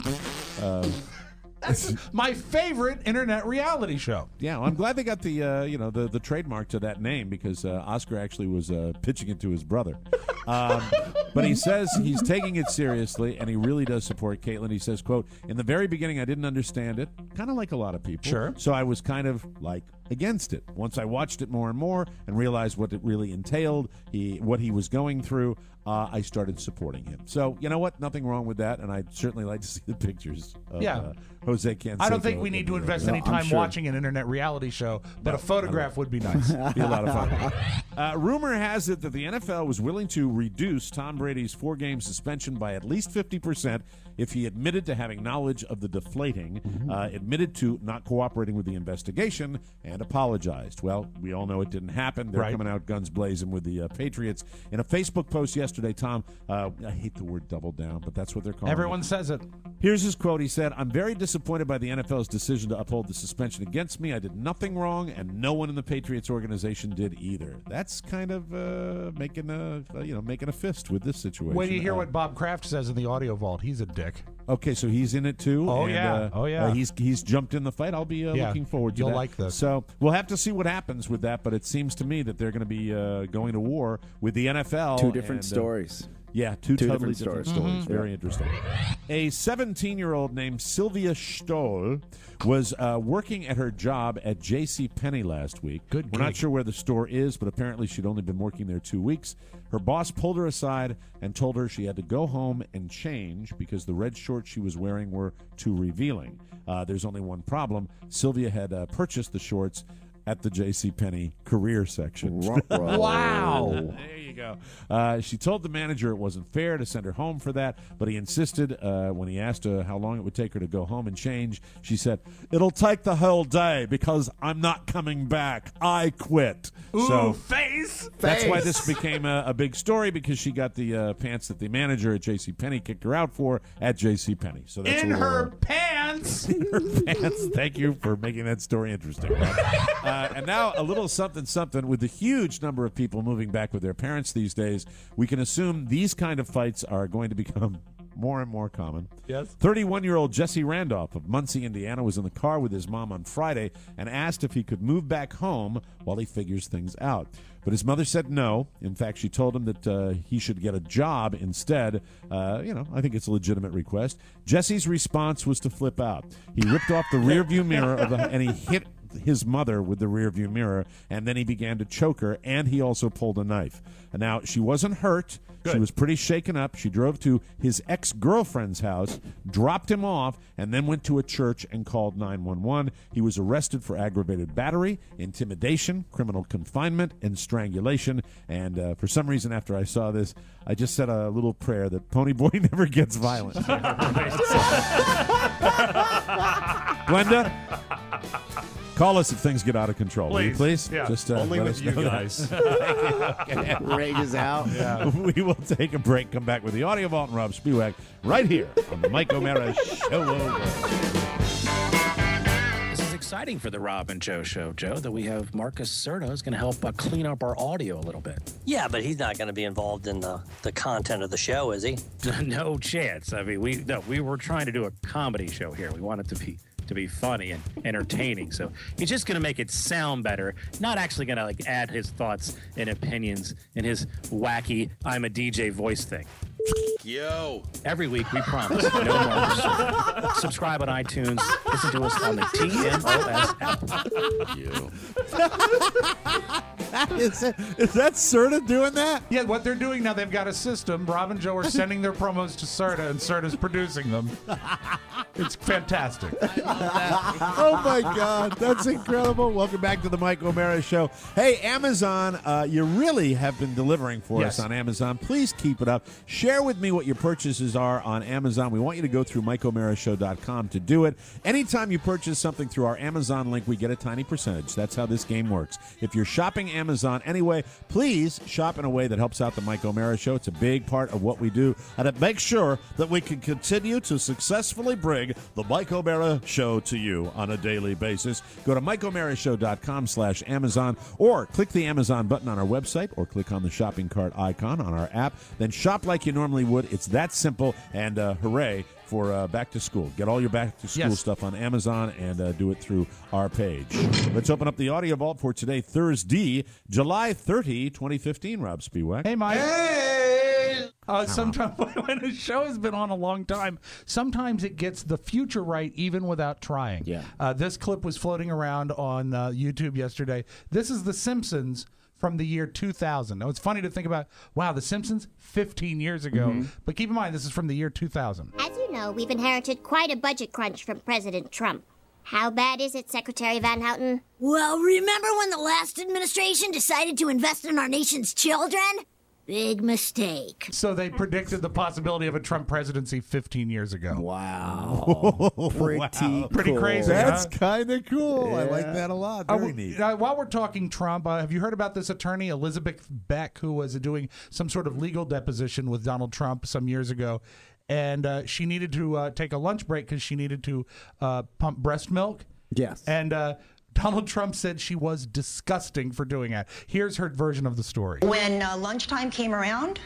Uh, That's my favorite internet reality show. Yeah, well, I'm glad they got the uh, you know the, the trademark to that name because uh, Oscar actually was uh, pitching it to his brother. Um, but he says he's taking it seriously and he really does support Caitlyn. He says, "quote In the very beginning, I didn't understand it, kind of like a lot of people. Sure. So I was kind of like against it. Once I watched it more and more and realized what it really entailed, he what he was going through." Uh, I started supporting him. So, you know what? Nothing wrong with that, and I'd certainly like to see the pictures of Yeah. uh, Jose Canseco. I don't think we need to invest any time watching an internet reality show, but No, a photograph would be nice. Be a lot of fun. Uh, rumor has it that the N F L was willing to reduce Tom Brady's four-game suspension by at least fifty percent if he admitted to having knowledge of the deflating, Mm-hmm. uh, admitted to not cooperating with the investigation, and apologized. Well, we all know it didn't happen. They're Right. coming out guns blazing with the uh, Patriots. In a Facebook post yesterday, Tom, uh, I hate the word double down, but that's what they're calling Everyone it. says it. Here's his quote. He said, "I'm very disappointed by the N F L's decision to uphold the suspension against me. I did nothing wrong, and no one in the Patriots organization did either." That's kind of uh, making a uh, you know making a fist with this situation. Wait till you hear Uh, what Bob Kraft says in the audio vault. He's a dick. Okay, so he's in it too. Oh, and, yeah. uh, Oh, yeah. uh, he's he's jumped in the fight. I'll be uh, Yeah. looking forward to You'll that. like this. So we'll have to see what happens with that. But it seems to me that they're going to be uh, going to war with the N F L. Two different and, uh, stories. Yeah, two, Two totally different different, stories. stories. Mhm. Very Yeah. interesting. A seventeen-year-old named Sylvia Stoll was uh, working at her job at J C Penney last week. Good We're not gig. sure where the store is, but apparently she'd only been working there two weeks. Her boss pulled her aside and told her she had to go home and change because the red shorts she was wearing were too revealing. Uh, there's only one problem. Sylvia had uh, purchased the shorts at the J C Penney career section. Wow. There you go. Uh, she told the manager it wasn't fair to send her home for that, but he insisted uh, when he asked her how long it would take her to go home and change. She said, "It'll take the whole day because I'm not coming back. I quit." Ooh, so face. that's why Face. this became a, a big story because she got the uh, pants that the manager at J C Penney kicked her out for at J C Penney. So that's in a little, her uh, pants. in her pants. Thank you for making that story interesting. Rob. Uh, and now a little something something with the huge number of people moving back with their parents these days. We can assume these kind of fights are going to become more and more common. Yes. thirty-one-year-old Jesse Randolph of Muncie, Indiana, was in the car with his mom on Friday and asked if he could move back home while he figures things out. But his mother said no. In fact, she told him that uh, he should get a job instead. Uh, you know, I think it's a legitimate request. Jesse's response was to flip out. He ripped off the rearview mirror of the, and he hit his mother with the rearview mirror, and then he began to choke her, and he also pulled a knife. And now, she wasn't hurt. Good. She was pretty shaken up. She drove to his ex-girlfriend's house, dropped him off, and then went to a church and called nine one one. He was arrested for aggravated battery, intimidation, criminal confinement, and strangulation. And uh, for some reason, after I saw this, I just said a little prayer that Pony Boy never gets violent. Glenda, call us if things get out of control. Will you Please. please? Yeah. Just, uh, Only let with us you know that. guys. Thank you. Okay. Rages out. Yeah. We will take a break, come back with the Audio Vault and Rob Spewak right here on the Mike O'Mara Show. This is exciting for the Rob and Joe show, Joe, that we have Marcus Serta is going to help uh, clean up our audio a little bit. Yeah, but he's not going to be involved in the, the content of the show, is he? No chance. I mean, we no, we were trying to do a comedy show here. We want it to be to be funny and entertaining. So he's just going to make it sound better, not actually going to like add his thoughts and opinions in his wacky I'm a D J voice thing. Yo. Every week, we promise, no Marcus Serta. Subscribe on iTunes. Listen to us on the T M O S app. is, that, is that Serta doing that? Yeah, what they're doing now, they've got a system. Rob and Joe are sending their promos to Serta, and Serta's producing them. It's fantastic. Oh, my God. That's incredible. Welcome back to the Mike O'Mara Show. Hey, Amazon, uh, you really have been delivering for Yes. us on Amazon. Please keep it up. Share with me what your purchases are on Amazon. We want you to go through Mike O'Mara Show dot com to do it. Anytime you purchase something through our Amazon link, we get a tiny percentage. That's how this game works. If you're shopping Amazon anyway, please shop in a way that helps out the Mike O'Mara Show. It's a big part of what we do. And to make sure that we can continue to successfully bring the Mike O'Mara Show to you on a daily basis, go to Mike O'Mara Show dot com slash Amazon or click the Amazon button on our website or click on the shopping cart icon on our app. Then shop like you normally would. It's that simple. And uh, hooray for uh, back to school. Get all your back to school Yes. stuff on Amazon and uh, do it through our page. Let's open up the audio vault for today, Thursday, July thirtieth, twenty fifteen. Rob Spiewak. Hey, Mike. Hey! Uh, sometimes when a show has been on a long time, sometimes it gets the future right even without trying. Yeah. Uh, this clip was floating around on uh, YouTube yesterday. This is The Simpsons from the year two thousand. Now, it's funny to think about, wow, The Simpsons, fifteen years ago. Mm-hmm. But keep in mind, this is from the year two thousand. As you know, we've inherited quite a budget crunch from President Trump. How bad is it, Secretary Van Houten? Well, remember when the last administration decided to invest in our nation's children? Big mistake. So they predicted the possibility of a Trump presidency fifteen years ago. Wow. Pretty Wow. Pretty cool. crazy. That's huh? kind of cool. I like Yeah. that a lot. Uh, Very w- neat. uh, while we're talking Trump, uh, have you heard about this attorney, Elizabeth Beck, who was doing some sort of legal deposition with Donald Trump some years ago? And uh, she needed to uh, take a lunch break because she needed to uh, pump breast milk. Yes. And uh, Donald Trump said she was disgusting for doing that. Here's her version of the story. When uh, lunchtime came around,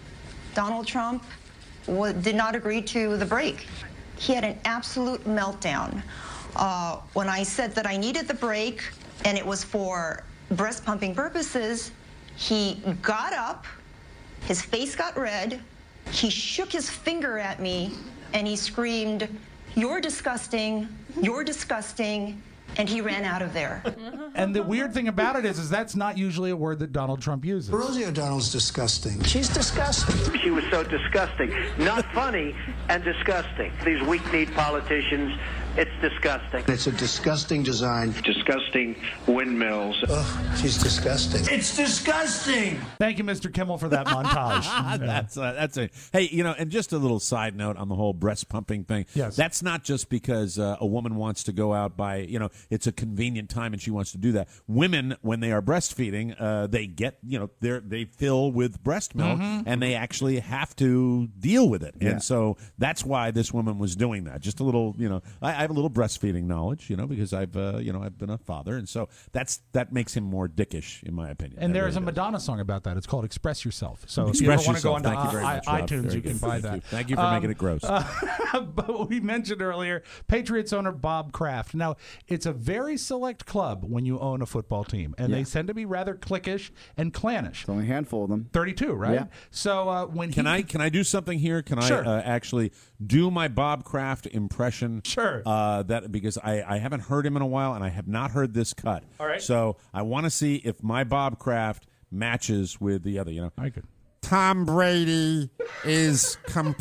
Donald Trump w- did not agree to the break. He had an absolute meltdown. Uh, when I said that I needed the break and it was for breast pumping purposes, he got up, his face got red, he shook his finger at me, and he screamed, "You're disgusting, you're disgusting," and he ran out of there. And the weird thing about it is, is that's not usually a word that Donald Trump uses. Rosie O'Donnell's disgusting. She's disgusting. She was so disgusting. Not funny and disgusting. These weak-kneed politicians, it's disgusting. It's a disgusting design. Disgusting windmills. Ugh, she's disgusting. It's disgusting. Thank you, Mister Kimmel, for that montage. that's uh, that's a hey, you know, and just a little side note on the whole breast pumping thing. Yes. That's not just because uh, a woman wants to go out by, you know, it's a convenient time and she wants to do that. Women, when they are breastfeeding, uh, they get, you know, they they fill with breast milk Mhm. and they actually have to deal with it. Yeah. And so that's why this woman was doing that. Just a little, you know, I, I have a little breastfeeding knowledge, you know, because I've, uh, you know, I've been a father, and so that's that makes him more dickish, in my opinion. And That there is a really does. Madonna song about that. It's called "Express Yourself." So if Express you want to go Yourself. onto Thank you very I- much, Rob. iTunes, Very you good. can buy Thank that. you. Thank you for making it gross. Uh, but we mentioned earlier Patriots owner Bob Kraft. Now, it's a very select club when you own a football team, and Yeah. they tend to be rather cliquish and clannish. There's only a handful of them. thirty-two, right? Yeah. So uh, when Can he, I can I do something here? Can Sure. I uh, actually do my Bob Kraft impression? Sure. Uh, that because I, I haven't heard him in a while, and I have not heard this cut. All right. So I want to see if my Bob Kraft matches with the other. You know. I could. Tom Brady is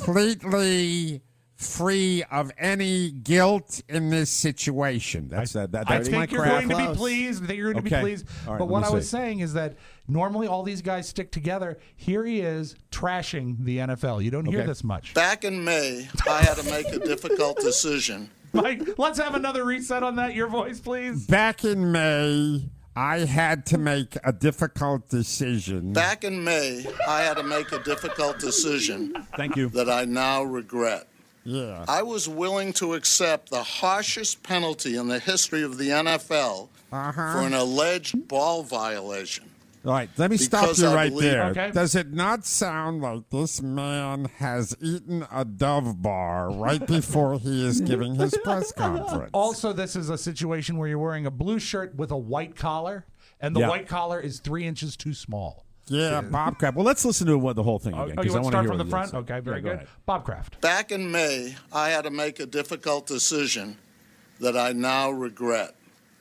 completely free of any guilt in this situation. That's that. that I that's think my you're Kraft. going to be pleased. I think you're going to Okay. be pleased. All right, but let what me I was see. saying is that normally all these guys stick together. Here he is trashing the N F L. You don't hear Okay. this much. Back in May, I had to make a difficult decision. Mike, let's have another reset on that. Your voice, please. Back in May, I had to make a difficult decision. Back in May, I had to make a difficult decision Thank you. that I now regret. Yeah. I was willing to accept the harshest penalty in the history of the N F L Uh-huh. for an alleged ball violation. All right, let me stop Because you I right believe- there. Okay. Does it not sound like this man has eaten a Dove bar right before he is giving his press conference? Also, this is a situation where you're wearing a blue shirt with a white collar, and the Yeah. white collar is three inches too small. Yeah, Bob Kraft. Well, let's listen to what the whole thing again. Oh, you 'cause I want to wanna start hear from what the he front? said. Okay, very Yeah, go good. ahead. Bob Kraft. Back in May, I had to make a difficult decision that I now regret.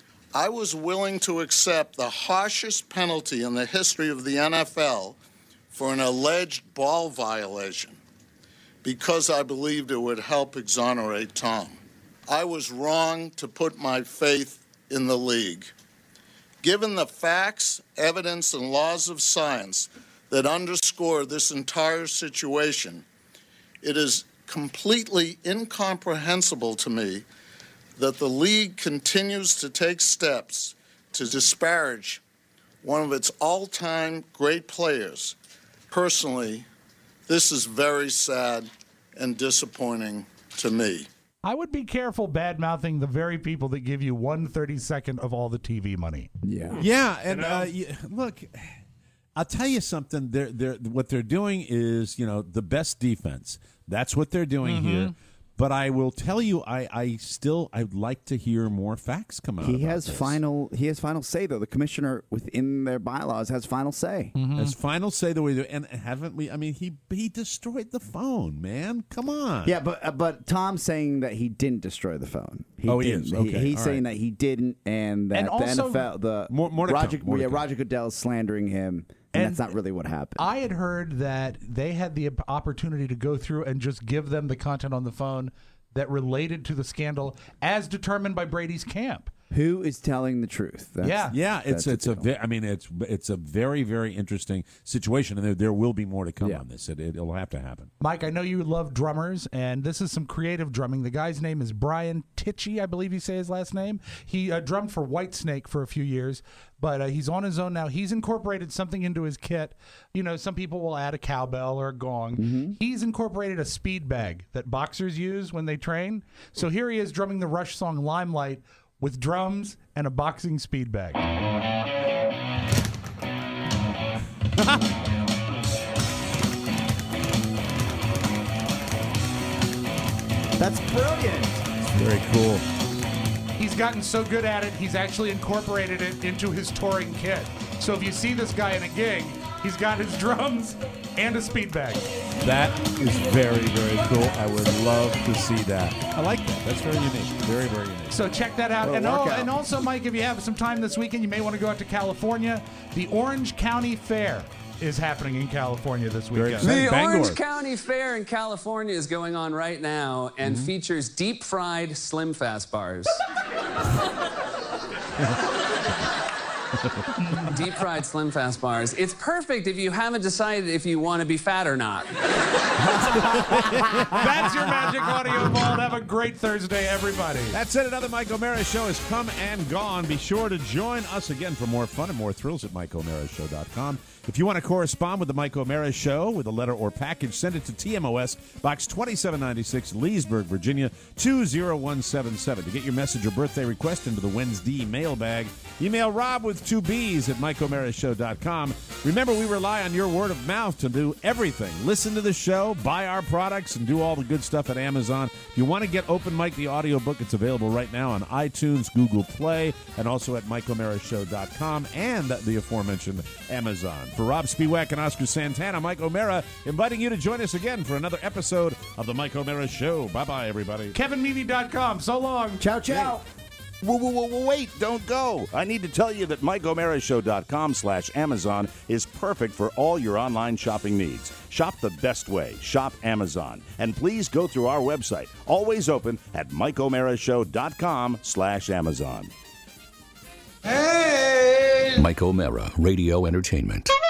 I was willing to accept the harshest penalty in the history of the N F L for an alleged ball violation because I believed it would help exonerate Tom. I was wrong to put my faith in the league. Given the facts, evidence, and laws of science that underscore this entire situation, it is completely incomprehensible to me that the league continues to take steps to disparage one of its all-time great players. Personally, this is very sad and disappointing to me. I would be careful bad-mouthing the very people that give you one thirty-second of all the T V money. Yeah. Yeah, and You know? uh, y- look, I'll tell you something. They're, they're, what they're doing is, you know, the best defense. That's what they're doing Mm-hmm. here. But I will tell you, I, I still I'd like to hear more facts come out. He about has this. final. He has final say, though. The commissioner within their bylaws has final say. Has final say the way they do. And haven't we? I mean, he he destroyed the phone, man. Come on. Yeah, but uh, but Tom's saying that he didn't destroy the phone. He Oh, he didn't. is. Okay, he's all saying right. that he didn't, and that And the also- N F L, the More- more to Roger, come, more to yeah, come. Roger Goodell is slandering him, and, And that's not really what happened. I had heard that they had the opportunity to go through and just give them the content on the phone that related to the scandal as determined by Brady's camp. Who is telling the truth? That's, Yeah. Yeah, it's that's it's a ve- I mean it's it's a very very interesting situation, and there, there will be more to come Yeah. on this. It, it'll have to happen. Mike, I know you love drummers, and this is some creative drumming. The guy's name is Brian Tichy, I believe you say his last name. He uh, drummed for Whitesnake for a few years, but uh, he's on his own now. He's incorporated something into his kit. You know, some people will add a cowbell or a gong. Mm-hmm. He's incorporated a speed bag that boxers use when they train. So here he is drumming the Rush song Limelight with drums and a boxing speed bag. That's brilliant. Very cool. He's gotten so good at it, he's actually incorporated it into his touring kit. So if you see this guy in a gig, he's got his drums and a speed bag. That is very very cool. I would love to see that. I like that. That's very unique. Very very unique. So check that out. What a And, oh, workout. and also, Mike, if you have some time this weekend, you may want to go out to California. The Orange County Fair is happening in California this Very weekend. exciting. The Bangor. Orange County Fair in California is going on right now and features deep fried Slim Fast bars. Deep fried Slim Fast bars. It's perfect if you haven't decided if you want to be fat or not. That's your Magic Audio Vault. Have a great Thursday, everybody. That's it. Another Mike O'Mara show has come and gone. Be sure to join us again for more fun and more thrills at Mike O'Mara Show dot com. If you want to correspond with the Mike O'Mara Show with a letter or package, send it to T M O S, Box twenty-seven ninety-six, Leesburg, Virginia, two zero one seven seven. To get your message or birthday request into the Wednesday mailbag, email Rob with two B's at Mike O'Mara Show dot com. Remember, we rely on your word of mouth to do everything. Listen to the show, buy our products, and do all the good stuff at Amazon. If you want to get Open Mike, the audiobook, it's available right now on iTunes, Google Play, and also at Mike O'Mara Show dot com and the aforementioned Amazon. For Rob Spiewak and Oscar Santana, Mike O'Mara inviting you to join us again for another episode of the Mike O'Mara Show. Bye-bye, everybody. Kevin Meaney dot com. So long. Ciao, ciao. Whoa, whoa, whoa, whoa, wait, don't go. I need to tell you that Mike O'Mara Show dot com slash Amazon is perfect for all your online shopping needs. Shop the best way. Shop Amazon. And please go through our website, always open at Mike O'Mara Show dot com slash Amazon. Mike O'Mara, Radio Entertainment.